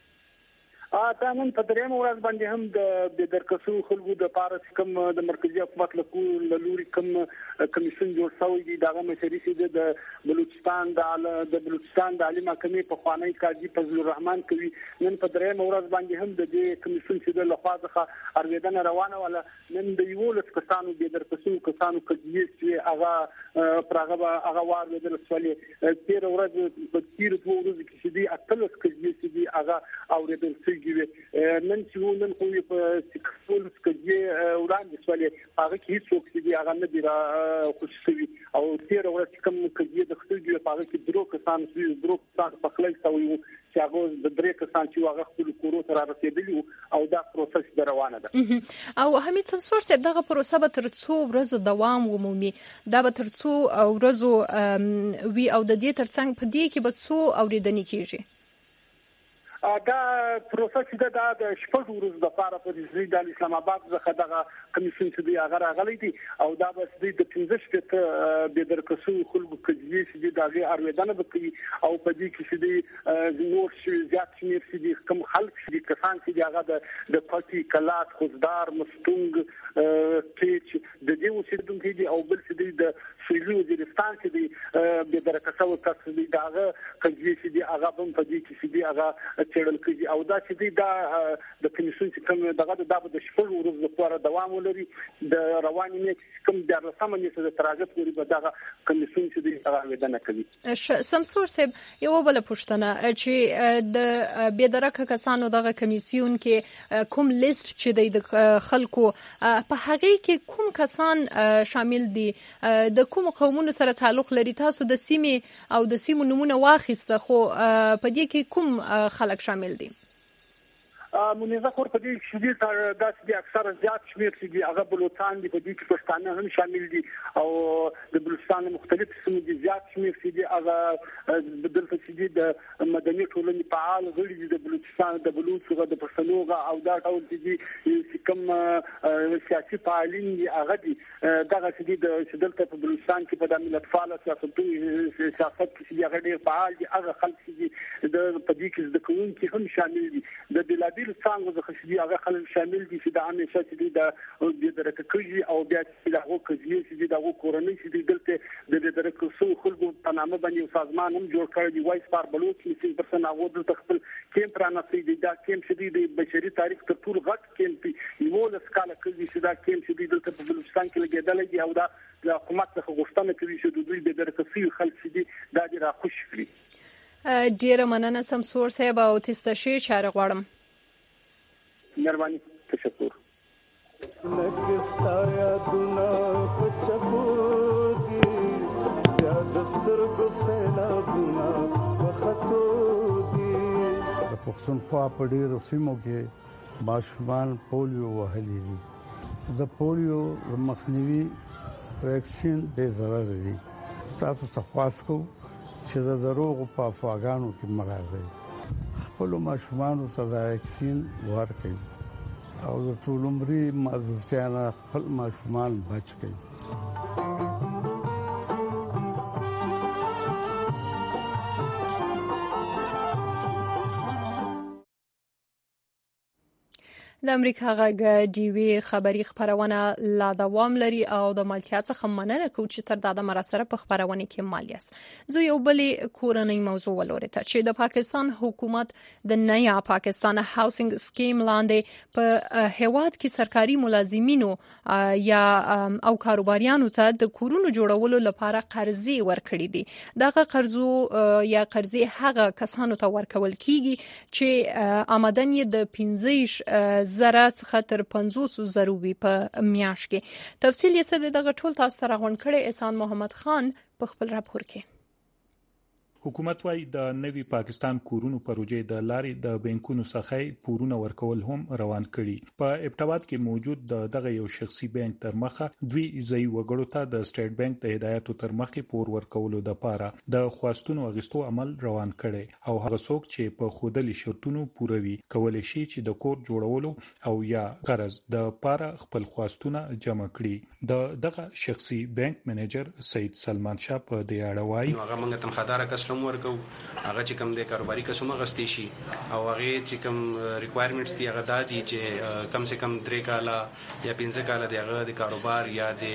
ا تا نن په درېم ورځ باندې هم د د درکسو خلکو د پارس کم د مرکزی حکومت له لوري کم کمیسیون جوړ شوی دی دغه مشري سي د بلوچستان د د بلوچستان د عالی محکمې په خوانی قاضي فضل الرحمن کوي نن په درېم ورځ باندې هم د دې کمیسیون چې د لخوا څخه اوریدنه روانه ولا نن د یو لس کسانو د درکسو کسانو قضیه چې هغه پرغه هغه وار د رسولې تیر ورځ په تیر دوه ورځې کې چې دی اتلس قضیه چې دی هغه اوریدل شي نن چې نن خو په ټول سکجې وړاندې سوالې هغه کې هیڅ څوک چې هغه نه دی را خوشوي او تیر ورځ کوم کجې د خپل په هغه کې درو کسان سوي درو کسان په خلک سوي چې هغه د درې کسان چې هغه خپل کورو ته رسیدلی او دا پروسس روانه ده. او حمید سمسور صاحب دغه پروسه به تر څو ورځې دوام ومومي دا به تر څو ورځې وی او د دې ترڅنګ په دې کې به څو اوریدنې کیږي؟ دا پروسه چې دا د شپږ ورځې د لپاره په ځای د اسلام آباد څخه دغه کمیسیون چې دی هغه راغلی دی او دا به د پنځه شپږ د درکسو خلکو کجې چې د اوریدنه وکړي او په دې کې چې د نور شي زیات شمیر چې کوم خلک چې کسان چې هغه د د پټي کلات خوزدار مستونګ چې د دې اوسیدونکو دي او بل چې د سویلي وزیرستان چې دی د درکسو کس دی داغه کجې چې دی هغه هم په دې کې چې دی هغه چړل کوي او دا چې دی دا د کمیسیون چې کوم دغه د دغه د شپږ ورځې لپاره دوام ولري د رواني نیک کوم د رسمنې څخه تراجت پورې به دغه کمیسیون چې دی هغه ودانه کوي. سمسور صاحب یو بل پوښتنه چې د بيدرکه کسانو دغه کمیسیون کې کوم لیست چې د خلکو په هغه کې کوم کسان شامل دي د کوم قومونو سره تعلق لري تاسو د سیمې او د سیمو نمونه واخیسته خو په دې کې کوم خلک شامل دي؟ منیزه خور په دې کې چې دا چې اکثره زیات شمیر چې هغه بلوچستان دي په دې کې پښتانه هم شامل دي او د بلوچستان مختلف سیمې دي زیات شمیر چې هغه بدل چې د مدني ټولنې فعال غړي دي د بلوچستان د بلوچستان د پښتنو او دا ټول چې کوم سیاسي فعالین دي هغه دي دغه چې د شدلته په بلوچستان کې په د ملت فعال سیاستونو سیاست کې هغه ډېر فعال دي هغه خلک چې د په دې کې د کوونکي هم شامل دي د بلادي څنګه د خشبي هغه خلک شامل دي چې د همیشه چې د د درکه کوي او بیا چې د هغو کوي چې د هغو کورنۍ چې دلته د درکه سو خلکو په نامه باندې سازمان هم جوړ کړی دی وایس پار بلوچ چې پرسن هغه د خپل کیمپ را نسي دا کیمپ چې د بشري تاریخ تر ټولو غټ کیمپ یو ل سکاله کوي چې دا کیمپ چې دلته په بلوچستان کې لګیدل دي او دا د حکومت څخه غوښتنه کوي چې د دوی د درکه سو خلک چې دا د را خوش کړي. ډیره مننه سمسور صاحب او تستشي شارع غواړم. مهرباني تشکر. د پښتونخوا په ډېرو سیمو کې ماشومان پولیو وهلي دي د پولیو مخنیوي ویکسین ډېر ضرر دي. تاسو ته خواست کوم چې د دروغ په افواګانو کې مغازي خپل ماشومان ته د ویکسین ورکړي او د ټول عمرې معذورتیا خپل ماشومان بچ کړي. د امریکا غږ ډیوی خبری خبرونه لا دوام لري او د مالکیت څخه مننه کوي چې تر دا مراسره په خبرونه کې مالیاس زه یو بلې کورنۍ موضوع ولورته چې د پاکستان حکومت د نیا پاکستان هاوسینګ سکیم لاندې په هیواد کې سرکاري ملازمینو یا او کاروباریانو ته د کورونو جوړولو لپاره قرضې ورکړي دي. دغه قرضو یا قرضې هغه کسانو ته ورکول کیږي چې آمدن یې د پنځه زره څخه تر پنځوس زره وي په میاشت کې. تفصیل یې څه دغه ټول تاسو ته راغونډ کړي احسان محمد خان په خپل راپور کې. حکومت وايي د نوي پاکستان کورونو پروژې د لارې د بانکونو څخه پورونه ورکول هم روان کړي. په ابتدات کې موجود د دغه یو شخصي بانک تر مخه دوی ځای وګړو ته د سټیټ بانک د هدایتو تر مخه پور ورکولو د پاره د خواستونو اغستو عمل روان کړي او هغه څوک چې په خودلي شرطونو پوروي کولای شي چې د کور جوړولو او یا قرض د پاره خپل خواستونه جمع کړي. د دغه شخصي بانک منیجر سید سلمان شاه په دې اړه وایي هغه موږ تنخوادار کسلم ورکو هغه چې کوم د کاروباري کسومه غستې شي او هغه چې کوم ریکوایرمنټس دي هغه دادي چې کم سے کم درې کاله یا پنځه کاله د هغه د کاروبار یا د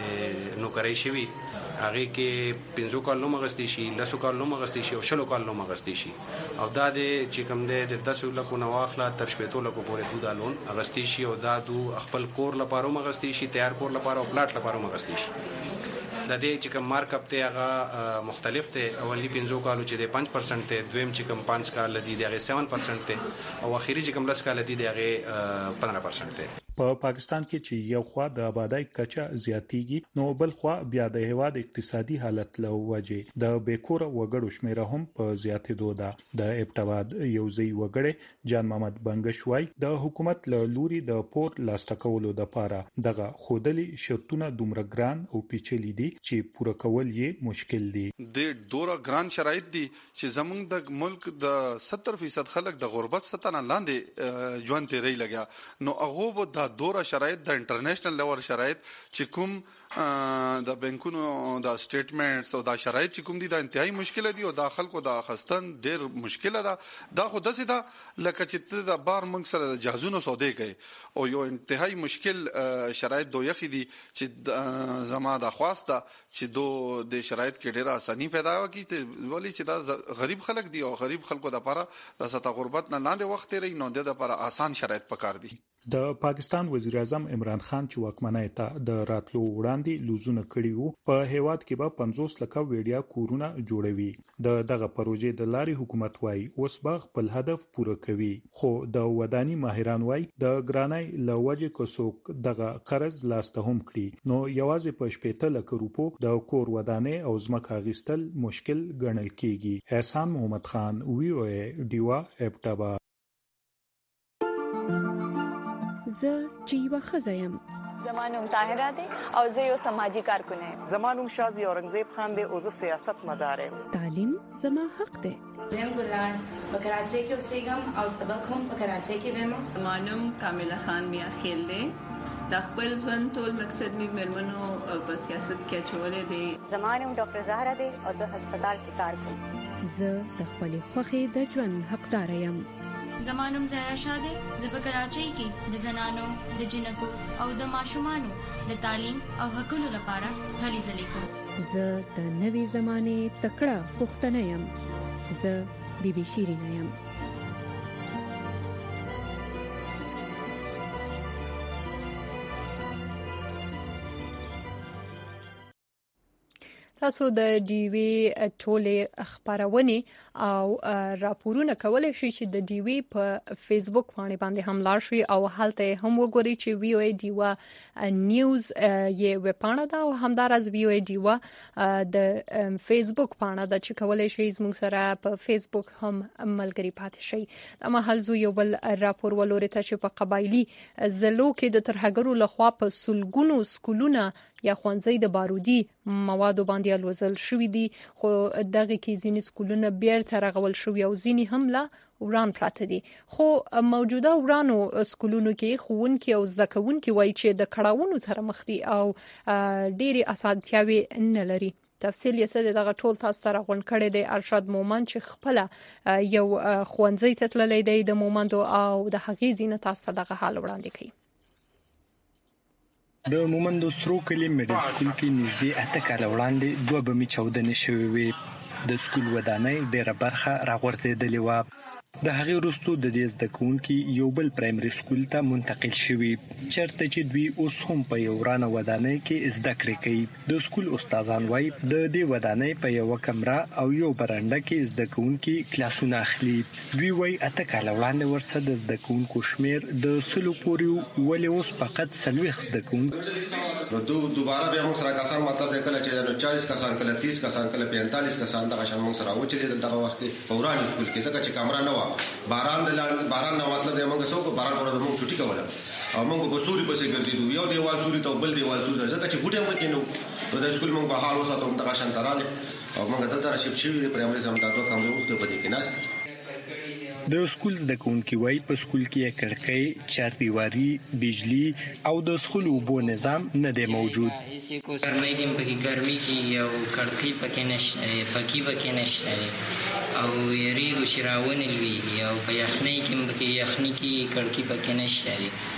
نوکرۍ شي هغه کې پنځه کالو مغستې شي لسو کالو مغستې شي او شلو کالو مغستې شي او دا د چې کوم د داسې لکو نو واخله تر شپېتو لکو پورې دوه دالون اغستې شي او دا دو خپل کور لپاره مغستې شي تیار کور لپاره او پلاټ لپاره مغستې شي. د دې چې کوم مارک اپ ته هغه مختلف ته اولی پنځه کالو چې د پنځه پرسنټ ته دویم چې کوم پنځه کال لدی دغه سبعه پرسنټ ته او اخیری چې کوم لس کال لدی دغه پنځه پرسنټ ته. په پاکستان کې چې یو خوا د آبادی کچه زیاتیږي نو بل خوا بیا د هیواد اقتصادي حالت له وجې د بیکور وګړو شمیره هم په زیاتېدو ده. د ابتداد یو ځای وګړي جان محمد بنگشوای د حکومت له لوري د پور لاستکولو د پاره دغه خودلی شرطونه دومره ګران او پیچلي دي چې پوره کول یې مشکل دي. د ډوره ګران شرایط دي چې زمونږ د ملک د ستر فیصد خلک د غربت ستنه لاندې ژوند تیری لګا نو هغه د دوره شرایط د انټرنیشنل لیول شرایط چې کوم د بانکونو د سټیټمنټس او د شرایط چې کوم دي د انتهایی مشکل دي او د خلکو د خستن ډیر مشکل ده. دا خو داسې ده لکه چې د بار منګ سره د جهازونو سودې کوي او یو انتهایی مشکل شرایط دو یخي دي چې زما د خواسته چې دو د شرایط کې ډیره اساني پیدا وکړي ولی چې دا غریب خلک دي او غریب خلکو د لپاره د ستا غربت نه لاندې وخت لري نو د لپاره آسان شرایط پکار دي. د پاکستان وزیر اعظم عمران خان چې واکمنۍ ته د راتلو وړاندې لوزونه کړي وو په هیواد کې به پنځوس لکه ویډیا کورونه جوړوي. د دغه پروژې د لارې حکومت وايي اوس به خپل هدف پوره کوي خو د وداني ماهران وايي د ګرانۍ لوجه کوڅوک دغه قرض لاسته هم کړي نو یوازې په شپېته لکه روپو د کور ودانۍ او ځمکه غستل مشکل ګڼل کیږي. احسان محمد خان وی او ډیوا ابتبا. زه جیوا خزایم زمانوم طاهره ده او زه یو سماجی کارکون یم. زمانوم شازی اورنګزیب خان ده او زه سیاست مدار یم. تعلیم زما حق ده. زم ګلان په کراچۍ کې اوسېږم او سبق هم په کراچۍ کې وایم. زمانوم کامله خان میا خیل ده د خپل ژوند ټول مقصد می مرمنو په سیاست کې چولې دي. زمانوم ډاکټر زهرا ده او زه هسپتال کې کار کوم. زه د خپل خوخي د ژوند حقدار یم. زمانوم زهرا شاده زه په کراچۍ کې د زنانو د جنکو او د ماشومانو د تعلیم او حقوقو لپاره هلې ځلې کوم. زه د نوې زمانه تکړه پښتنه یم. زه بیبي شیرینه یم. تاسو د ډیوی ټوله خبرونه او راپورونه کولای شئ چې د ډیوی په فیسبوک باندې باندې هم لاړ شئ او هلته هم وګورئ چې وی او ای ډیوا نیوز یې ویب پاڼه ده او همدارس وی او ای ډیوا د فیسبوک پاڼه ده چې کولای شئ زموږ سره په فیسبوک هم ملګری پاتې شئ. د محلزو یو بل راپور ولوري ته چې په قبایلی زلو کې د ترهګرو لخوا په سلګونو سکولونه یا خوانځي د بارودي موادو باندې الوزل شوې دي خو دغه کې ځینې سکولونه بیرته رغول شوې او ځینې هم لا وران پراته دي خو موجوده ورانو سکولونو کې خوونکي او زده کوونکي وایي چې د کړهونو سره مخ دي او ډېری اسانتیاوي نه لري. تفصیل یې څه دغه ټول تاسو ته راغون کړی دی ارشاد مومند چې خپل یو خوانځي ته تللی دی د مومندو او د هغې زینه تاسو ته دغه حال وړاندې کوي. د مومندو سرو کلی میډل سکول کې نږدې اته کاله وړاندې دوه بمې چاودنې شوې وې. د سکول ودانۍ ډېره برخه راغورځېدلې وه. د هغې وروسته د دې زده کوونکي یو بل پرایمري سکول ته منتقل شوي چېرته چې دوی اوس هم په یو ورانه ودانۍ کې زده کړې کوي. د سکول استادان وایي د دې ودانۍ په یوه کمره او یو برنډه کې زده کوونکي کلاسونه اخلي. دوی وایي اته کاله وړاندې ورسره د زده کوونکو شمیر د سلو پورې ولې اوس فقط څلوېښت زده کوونکي نو دو دوباره به موږ سره کسان مطلب دی کله چې نو چالیس کسان کله تیس کسان کله پینتالیس کسان دغه شان موږ سره وچلې دغه وخت کې په وراني سکول کې ځکه چې کمره نه و باران د باران نه مطلب دی موږ څو په باران پر موږ چټي کوله او موږ په سوري پسې ګرځېدو یو دیوال سوري ته بل دیوال سوري ځکه چې ګوټه مکه نو د سکول موږ به حال وساتو دغه شان تراله او موږ دلته راشي شي پرایمري زم تاسو کوم وخت په دې کې ناست. د سکول زده کوونکي وایي په سکول کې کړکۍ چاردیواري بجلی او د سکول اوبو نظام نه دی موجود. ګرمۍ کې په ګرمۍ کې یو کړکۍ پکې نشته پکې پکې نشته او یریږي چې راونې لوي او په یخنۍ کې په یخنۍ کې کړکۍ پکې نشته.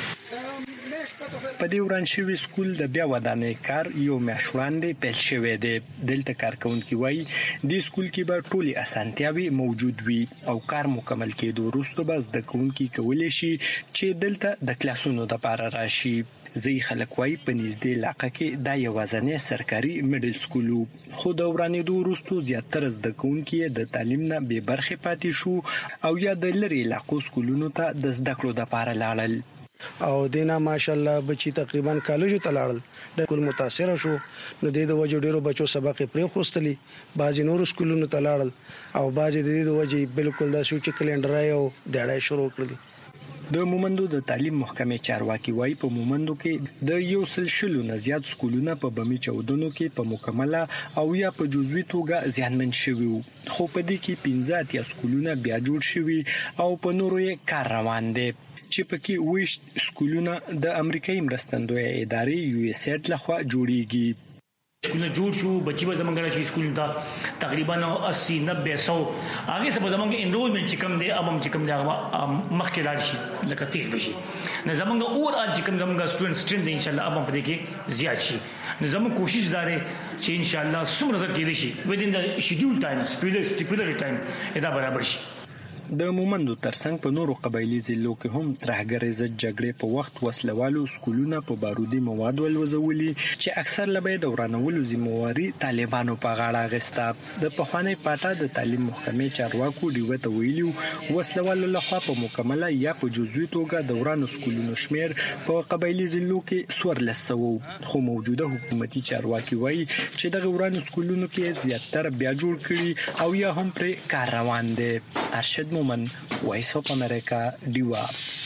په دې وران شوي سکول د بیا ودانۍ کار یو میاشت وړاندې پیل شوی دی. دلته کارکونکي وایي دې سکول کې به ټولې اسانتیاوې موجود وي او کار مکمل کېدو وروسته به زده کوونکي کولی شي چې دلته د کلاسونو دپاره راشي. ځینې خلک وایي په نږدې علاقه کې دا یوازینی سرکاري میډل سکول و خو د ورانېدو وروسته زیاتره زده کوونکي د تعلیم نه بې برخې پاتې شو او یا د لرې علاقو سکولونو ته د زده کړو دپاره لاړل. او دینا ماشاءالله بچی تقریبا کالج ته لاړل د کول متاثر شو نو د دې وجه ډیرو بچو سبق پرې خوستلی بعضی نور سکولونو ته لاړل او بعضی د دې وجه بالکل د سوچ کلندر او دړای شروع کړل. د مومندو د تعلیم محکمې چارواکي وایي په مومندو کې د یو سل شلو نه زیات سکولونه په بمي چاودنو کې په مکمله او یا په جزوي توګه زیانمن شوي وو خو په دې کې پنځه اتیا سکولونه بیا جوړ شوي او په نورو یې کار روان دی چې پکې ویشت سکولونه د امریکایي مرستندوی ادارې یو اس ایډ لخوا جوړیږي. سکول جوړ شو بچي به زمونږ راشي سکول ته تقریبا اسی نبے سو هغه څه به زمونږ انرولمنت چې کوم دی ابم چې کوم دی هغه مخکې لاړ شي لکه تیز بشي نه زمونږ اور ال چې کوم زمونږ سټوډنټ سټرینث ان شاء الله ابم په دې کې زیات شي. نو زموږ کوشش دا دی چې ان شاء الله څومره زر کېدای شي ودین د شیډول ټایم سپیډر ټایم دا برابر شي. د مومندو ترڅنګ په نورو قبایلی ضلعو کې هم ترهګرۍ ضد جګړې په وخت وسلوالو سکولونه په بارودي موادو ولوځولي چې اکثر لبه د ورانولو ذمہواري طالبانو په غاړه اخیسته. د پخوانی پاټا د تعلیم محکمې چارواکو ډیوه ته ویلي وسلوالو لخوا په مکمله یا په جزوي توګه د ورانو سکولونو شمیر په قبایلی ضلعو کې څوارلس سوه خو موجوده حکومتي چارواکي وایي چې دغه ورانو سکولونو کې زیاتره بیا جوړ کړي او یا هم پرې کار روان دی. ارشد مومن وایس اف امریکا ډیوا.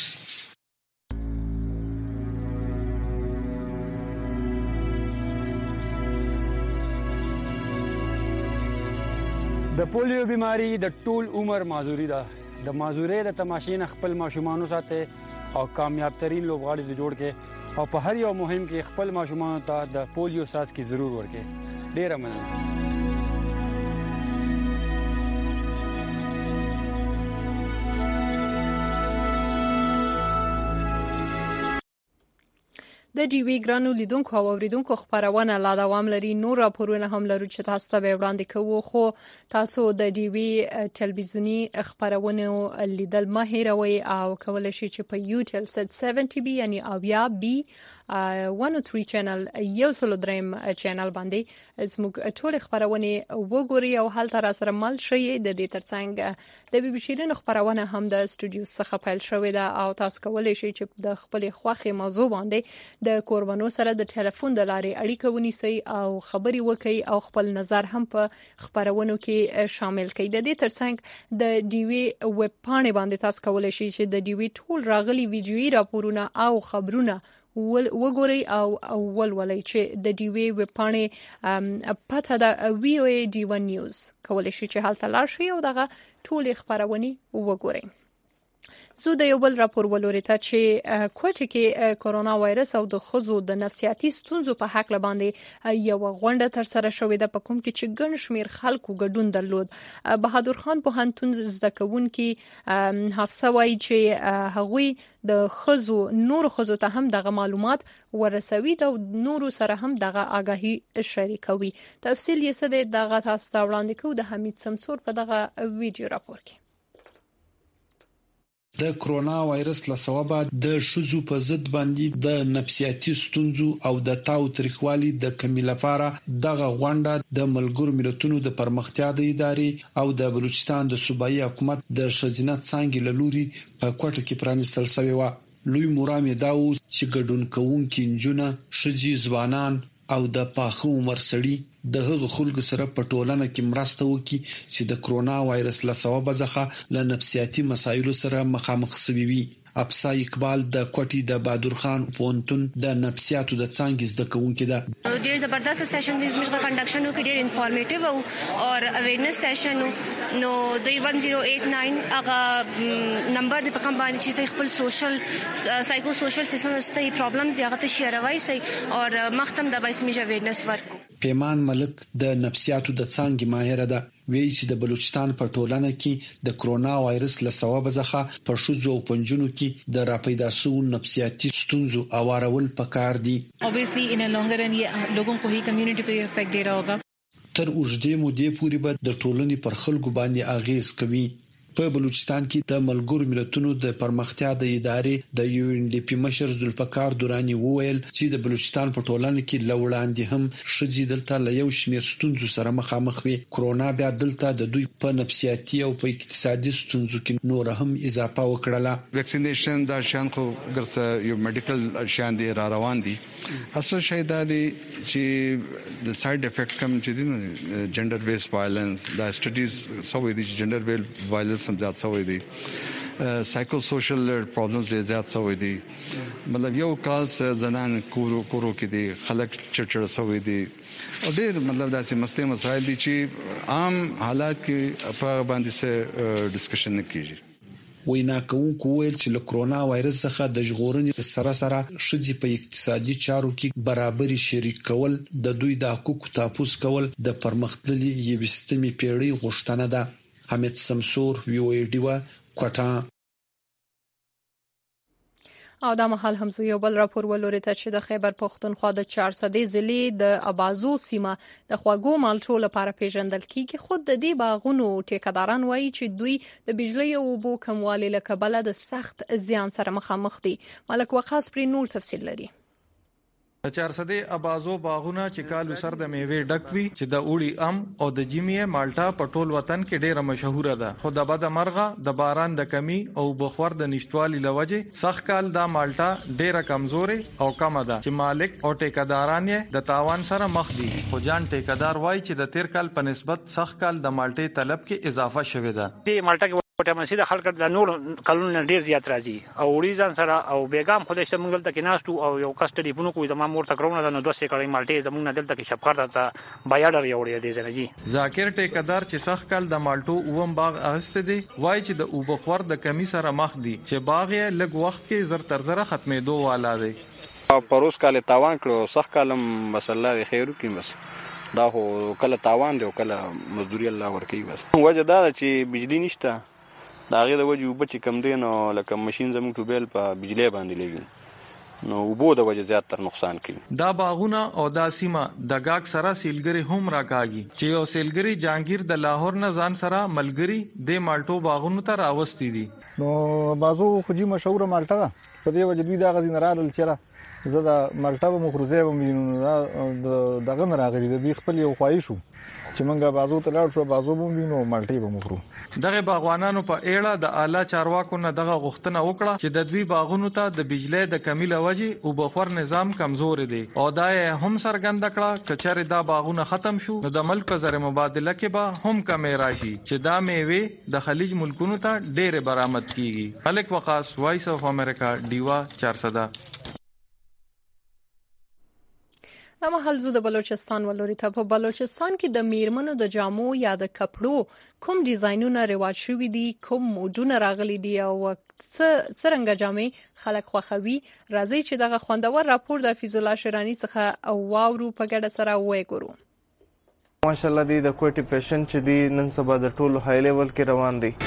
د پولیو بیماری د ټول عمر معذوري ده. د معذوري د تماشې نه خپل ماشومان ساتي او کامیاب ترين لوبغاړي جوړ کې او په هر یو مهم کې خپل ماشومان ته د پولیو ساس کی ضرور ورکې. ډیره مننه. د ډي وی ګرانو لیدونکو او اوریدونکو خبرونه لا دوام لري. نور راپورونه هم لرو چې تاسو ته وړاندې کوو، خو تاسو د ډي وی ټلویزیونی خبرونه لیدل مه هیروئ او کولای شئ چې په یوټیل سد سبعين بي یعنی اویا بي one oh three چینل یو سل دریم چینل باندې زموږ ټول خبرونه وګورئ او هلته را سره مل شئ. د دې ترڅنګ د بي بي شيرین خبرونه هم د استودیو څخه پیل شوې ده او تاسو کولای شئ چې د خپل خوښي موضوع باندې د کوربانو سره د ټلیفون د لارې اړیکه ونیسئ او خبري وکړئ او خپل نظر هم په خبرونو کې شامل کړئ. د دې ترڅنګ د ډي وی ویب پاڼې باندې تاسو کولای شئ چې د ډي وی ټول راغلي ویډیويي راپورونه او خبرونه وګورئ او ولولئ چې د ډي وی ویب پاڼې پته د وی او ای ډي ون نیوز کولای شئ چې هلته لاړ شئ او دغه ټول خبرونه وګورئ. زه د یو بل راپور ولوري ته چې کوټه کې کورونا وایرس او د خزو د نفسیاتي ستونزو په حق لباندې یو غونډه تر سره شوې ده په کوم کې چې ګڼ شمیر خلکو ګډون درلود. بهادر خان پوهنتون زده کوونکي حافظه وایي چې هغوی د خزو نور خزو ته هم دغه معلومات ورسوي او نور سره هم دغه آگاهی شریکوي. تفصیل یې څه دی دغه تاسو ته وړاندې کوو د حمید سمسور په دغه ویډیو راپور کې. د کرونا وایرس له سببه د شذو په ضد باندې د نفسیاتي ستونزو او د تاو تریخوالي د کمی لپاره دغه غونډه د ملګرو ملتونو د پرمختیا د ادارې او د بلوچستان د صوبایي حکومت د شجنت څنګه لوري په کوټه کې پرانیستل شوی و. لوی مرام داو چې ګډون کوونکي نجونه شجي ځوانان او د پاخو عمر سړي د هغه خلکو سره په ټولنه کې مرسته وکړي چې د کرونا وایرس له سببه ځخه له نفسیاتي مسایلو سره مخامخ شوي وي. افسا اقبال د کوټي د بهادر خان پونتون د نفسیاتو د څنګه زده کوونکې ده. ډیر زبردست سیشن د زموږ کنډکشن وکړ، ډیر انفارمیټیو او اور اویرنس سیشن نو د one zero eight nine هغه نمبر د پکم باندې چې خپل سوشل سایکو سوشل سیستم پرابلم دی هغه ته شیروي سي اور مختم د بایسمیج اویرنس ورکو. پیمان ملک د نفسیاتو د څنګه ماهر ده وی چې د بلوچستان په ټولنه کې د کرونا وایرس له سببه ځخه په شذو او پنجونو کې د راپیدا شو نفسیاتي ستونزو اوارول پکار دي. obviously in a longer run ये लोगों को ही कम्युनिटी को افیکټ دے رہا होगा. تر اوږدې مودې پورې به د ټولنې پر خلکو باندې اغیز کوي. په بلوچستان کې د ملګرو ملتونو د پرمختیا د ادارې د یو ان ډي پی مشر ذوالفقار دورانی وویل چې د بلوچستان په ټولنه کې لوړاندې هم شذي دلته له یو شمېر ستونزو سره مخامخ وي. کرونا بیا دلته د دوی په نفسیاتي او په اقتصادي ستونزو کې نور هم اضافه وکړه. ویکسینیشن دا شان خو ګرځه یو میډیکل شان دی را روان دي. اصل شی دا دی چې د ساید افیکټ کوم چې دی جندر بیس وایلنس دا سټډیز سوې دي جندر بیس وایلنس هم زیات شوی دی. سایکو سوشل پرابلمز ډیر زیات شوی دي. مطلب یو کال زنان کورو کورو کې دي خلک چړچړ شوی دي او ډیر مطلب داسې مسته مسایل دي چې عام حالات کې په باندې څه ډسکشن نه کیږي. وینا کوونکو ویل چې له کرونا وایرس څخه د ژغورنې سره سره شذي په اقتصادي چارو کې برابرۍ شریک کول د دوی د حقوقو تحفظ کول د پرمختللي یوستمي پیړۍ غوښتنه ده. حمید سمسور وی او ای ډي وا کوټه. او دا مهال هم یو بل راپور ولوري ته چې د خیبر پختونخوا د چهار صدې ضلع د ابازو سیمه د خواګو مالټو لپاره پیژندل کیږي. خود د دې باغونو ټیکداران وایي چې دوی د بجلی او اوبو کموالي له کبله د سخت زیان سره مخامخ دي. ملک وقاص پر نور تفصیل لري. د چهار صدې ابازو باغونه چې کال سر د میوه ډک وي چې د اوړي ام او د جیمیه مالټا په ټول وطن کې ډیره مشهوره ده. خو د بد مرغه د باران د کمی او بخور د نشټوالي لوجه سخت کال دا مالټا ډیره کمزوري او کم ده چې مالک او ټیکداران یې د تاوان سره مخ دي. خو جان ټیکدار وایي چې د تیر کال په نسبت سخت کال د مالټې طلب کې اضافه شوه ده. د مالټا وټامین سي د خلک د نور کلونو ډیر زیات راځي او وړي ځان سره او بیګام خو د شمنګل ته کې ناشتو او یو کسټډي پونو کوی زمام مور تکرونه د نو دوه سې کړي مالټې زمونږ نه دلته کې شپکار ته بایاډر یوړې دي زنجي. ذاکر ټیکدار چې سخت کال د مالټو اوم باغ اغست دي وای چې د اوبخور د کمی سره مخ دي چې باغ یې لږ وخت کې زر تر زر ختمېدو والا دی. پروس کال تاوان کړو سخت کالم مسله خیر کې بس دا هو کله تاوان دی او کله مزدوري الله ورکوي. بس وجه دا چې بجلی نشته دا غي د وجه وب چې کم دین او لکه ماشين زموږ ټوبل په بجلی باندې لګي نو وبو د وجه زیات تر نقصان کوي. دا باغونه او دا سیمه د گاګ سره سیلګری هم راکاږي چې یو سیلګری جانگیر د لاهور نه ځان سره ملګری د مالټو باغونو ته راوستي دي. نو بازو خو جی مشهور مالټه ده په دې وجه دوی دا غزي نرال چیرې زه د مالټا په مخروزه به مینو دا دغه نه راغلي د دوی خپل یو خواهش چې منګه بازو ته لاړ شو بازو به مینو مالټي به مخرو. دغه باغوانانو په اړه د اعلی چارواکو نه دغه غوښتنه وکړه چې د دوی باغونو ته د بجلی د کمی لوجې او بخور نظام کمزور دي او دا هم سرګند کړه چې چېرې دا باغونه ختم شو نو د ملک په زر مبادله کې به هم کمی راشي چې دا میوه د خلیج ملکونو ته ډېر برآمد کیږي. خلک وقاص وایس اف امریکا دیوا چارسده. دا مهال زو د بلوچستان ولوري ته په بلوچستان کې د میرمنو د جامو یا د کپړو کوم ډیزاینونه رواج شوي دي کوم موډونه راغلي دي او څرنګه جامې خلک خوښوي راځي چې دغه خوندور راپور د حفیظ الله شیرانی څخه او واورو په ګډه سره وګورو. ماشاءالله دی د کوټي فیشن چې دی نن سبا د ټولو های لیول کې روان دی.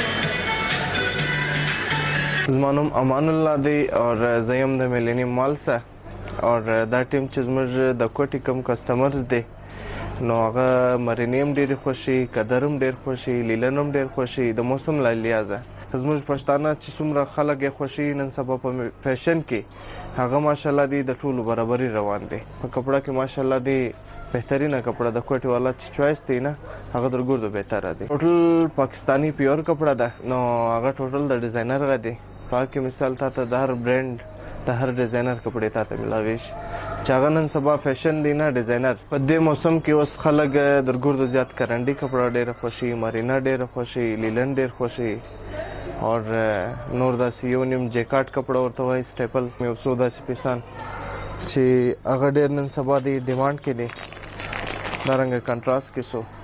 زمانم امان الله دی اور زیم د ملینیم مال سره اور دا ټیم چې زموږ د کوټي کم کسٹمرز دي نو هغه مرینیم ډېر خوشي قدرم ډېر خوشي لیلنم ډېر خوشي د موسم لالیازه زموږ پښتانه چې څومره خلک یې خوشي نن سبا په فیشن کې هغه ماشاءالله دی د ټولو برابرۍ روان دي په کپڑا کې ماشاءالله دی بهترینه کپڑا د کوټي والا چې چوایس دی نه هغه در ګردو بهتره دی. ټوټل پاکستانی پیور کپڑا ده نو هغه ټوټل د ډیزاینر غدي پاکي مثال ته د هر برند د هر ډیزاینر کپڑے ته ملاوي شي چې هغه نن سبا فیشن دی نه ډیزاینر په دې موسم کې اوس خلک درګردو زیات کرنډي کپڑا ډېر خوشي مرینا ډېر خوشي لیلن ډېر خوشي اور نور داسې یو نیم جیکاټ کپڑا ورته وایي سټیپل یو څو داسې پیسان چې هغه ډېر نن سبا دی ډیمانډ کې دی دا رنګ کنټراست کې سو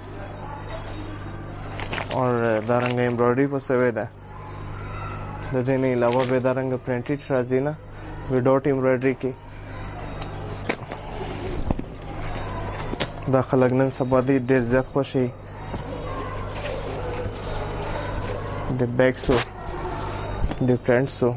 اور دا رنګ ایمبرایډري په سوي ده د دې نه علاوه به دا رنګ پرنټډ راځي نه ویډاوټ ایمبرایډري کې دا خلک نن سبا دی ډېر زیات خوشي د بیګسو د فرنټسو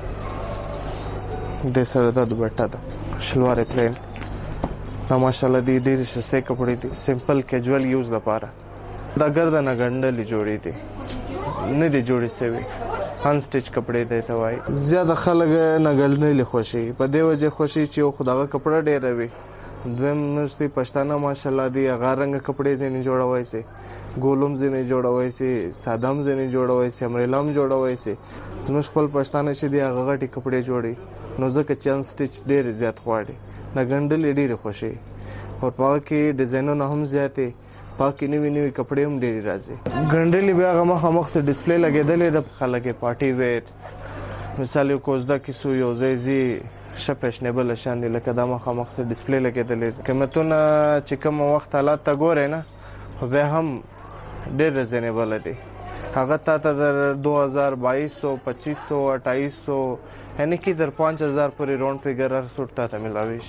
د سره د دوپټه ده شلوار پلین دا ماشاءالله دی ډېر شسته کپڑے دي سمپل کیجوال یوز لپاره دا ګردنه ګنډلې جوړې دي نه دی جوړې سوي ان سټیچ کپڑے دیته وای زیاده خلک نه ګلنې خوشي په دې وجه خوشي چې خدای کپڑا ډېر وي دویم نشته پښتانه ماشاءالله دی هغه رنګ کپڑے زنه جوړوي سي ګولم زنه جوړوي سي سادم زنه جوړوي سي امرلام جوړوي سي زموږ خپل پښتانه چې دی هغه غټي کپڑے جوړي نو ځکه چې ان سټیچ ډېر زیات غواړي نه ګندل ډېر خوشي او په کې ډیزاینونه هم زیاتې پاکي نوی نوی کپڑے هم ډېر راځي ګندلې بیا هغه مخ مخ سره ډسپلی لګیدلې د خلک پارټي ویر مثال یو کوزدا کې سو یو زیزي ش فیشنبل شان دي لکه دا مخ مخ سره ډسپلی لګیدلې قیمتونه چې کوم وخت حالات ته ګورې نه خو به هم ډېر ریزنیبل دي هغه ته در دو ہزار بائیس سو پچیس سو اٹھائیس سو یعنی کہ در پانچ ہزار پوری راؤنڈ فگر ہر سوٹ تا ملاویش.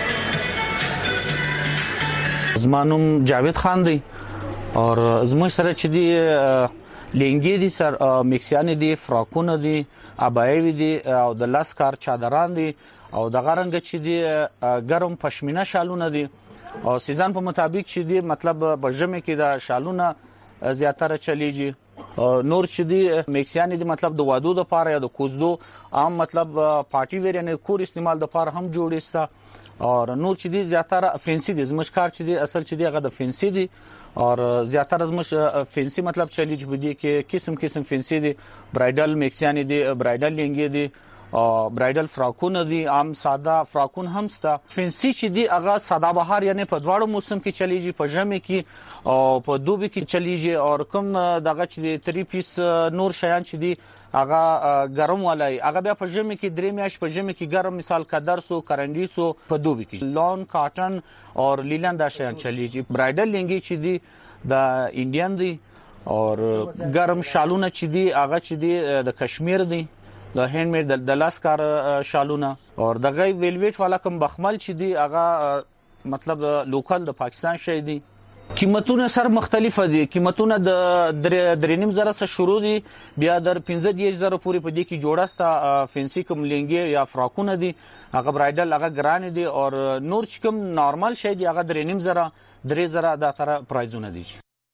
زمانم جاوید خان دی اور زموږ سره چې دی لنګي دي سر میکسیان دي فراکونه دي ابایوي دي او د لاس کار چادران دي او د غرنګ چې دی ګرم پشمینه شالونه دي او سیزن په مطابق چې دی مطلب بجمه کې د شالونه زیاتره چلیږي نور چې دی میکسیان دي مطلب د وادو د پاره یا د کوزدو عام مطلب پارټي ویر یعنی کور استعمال د پاره هم جوړیستا اور نور چې دی زیاتره فینسی دي زموږ کار چې دی اصل چې دی هغه د فینسی دي اور زیاتره زموږ فینسی مطلب چلیږي بده کې قسم قسم فینسی دي برایډل میکسیان دي برایډل لنګي دي او برایډل فراکون دي عام ساده فراکون هم ستا فینسی چې دی هغه ساده بهار یعنی په دواړو موسم کې چلیږي په ژمي کې او په دوبي کې چلیږي اور کوم دغه چې تری پیس نور شیان چې دی هغه ګرم ولای هغه بیا په ژمي کې درې میاش په ژمي کې ګرم مثال کدر سو کرنډي سو په دوبي کې لون کاټن اور لیلن دا شیان چلیږي برایډل لنګي چې دی د انډین دی اور ګرم شالونه چې دی هغه چې دی د کشمیر دی د هند میډ د لاس کار شالونه اور دغه ویلویټ والا کوم بخمل چې دی هغه مطلب لوکل د پاکستان شي دی قیمتونه سر مختلفه دي. قیمتونه د درې نیم زره څخه شروع دي، بیا در پنځه دېرش زره پورې په دې کې جوړه ستا فنسي کوم لهنګې یا فراکونه دي هغه برایډل هغه ګران دي، او نور چې کوم نارمل شی دي هغه درې نیم زره درې زره دا تر پرایزونه دي.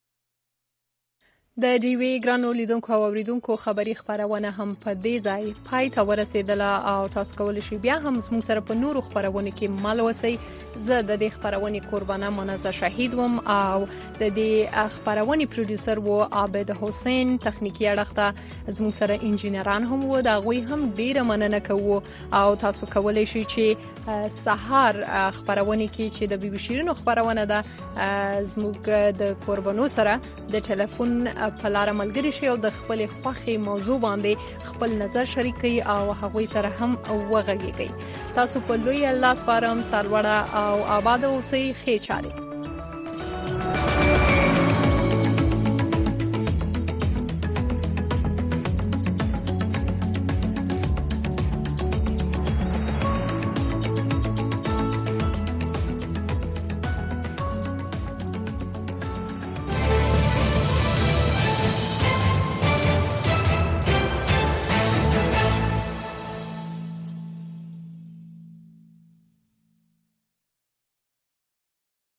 د ډیوی ګرانو لیدونکو او اوریدونکو خبري خبرونه هم په دې ځای پای ته ورسېدله او تاسو کولی شئ بیا هم زموږ سره په نورو خبرونو کې مل اوسئ. زه د دې خبرونې قربانه منزه شهید وم او د دې خبرونې پروډوسر وو عابد حسین، تخنیکی اړخ ته زموږ سره انجینران هم وو، دا غوي هم ډیره مننه کوو. او تاسو کولی شئ چې سهار خبرونه کې چې د بي بي شیرینو خبرونه ده زموږ د قربانو سره د ټلیفون په لار ملګری شي او د خپل خوخي موضوع باندې خپل نظر شریک کړي او هغوی سره هم وغږیږي. تاسو په لوی الله سپارم، سرلوړه او آباد اوسئ. ښه چاري.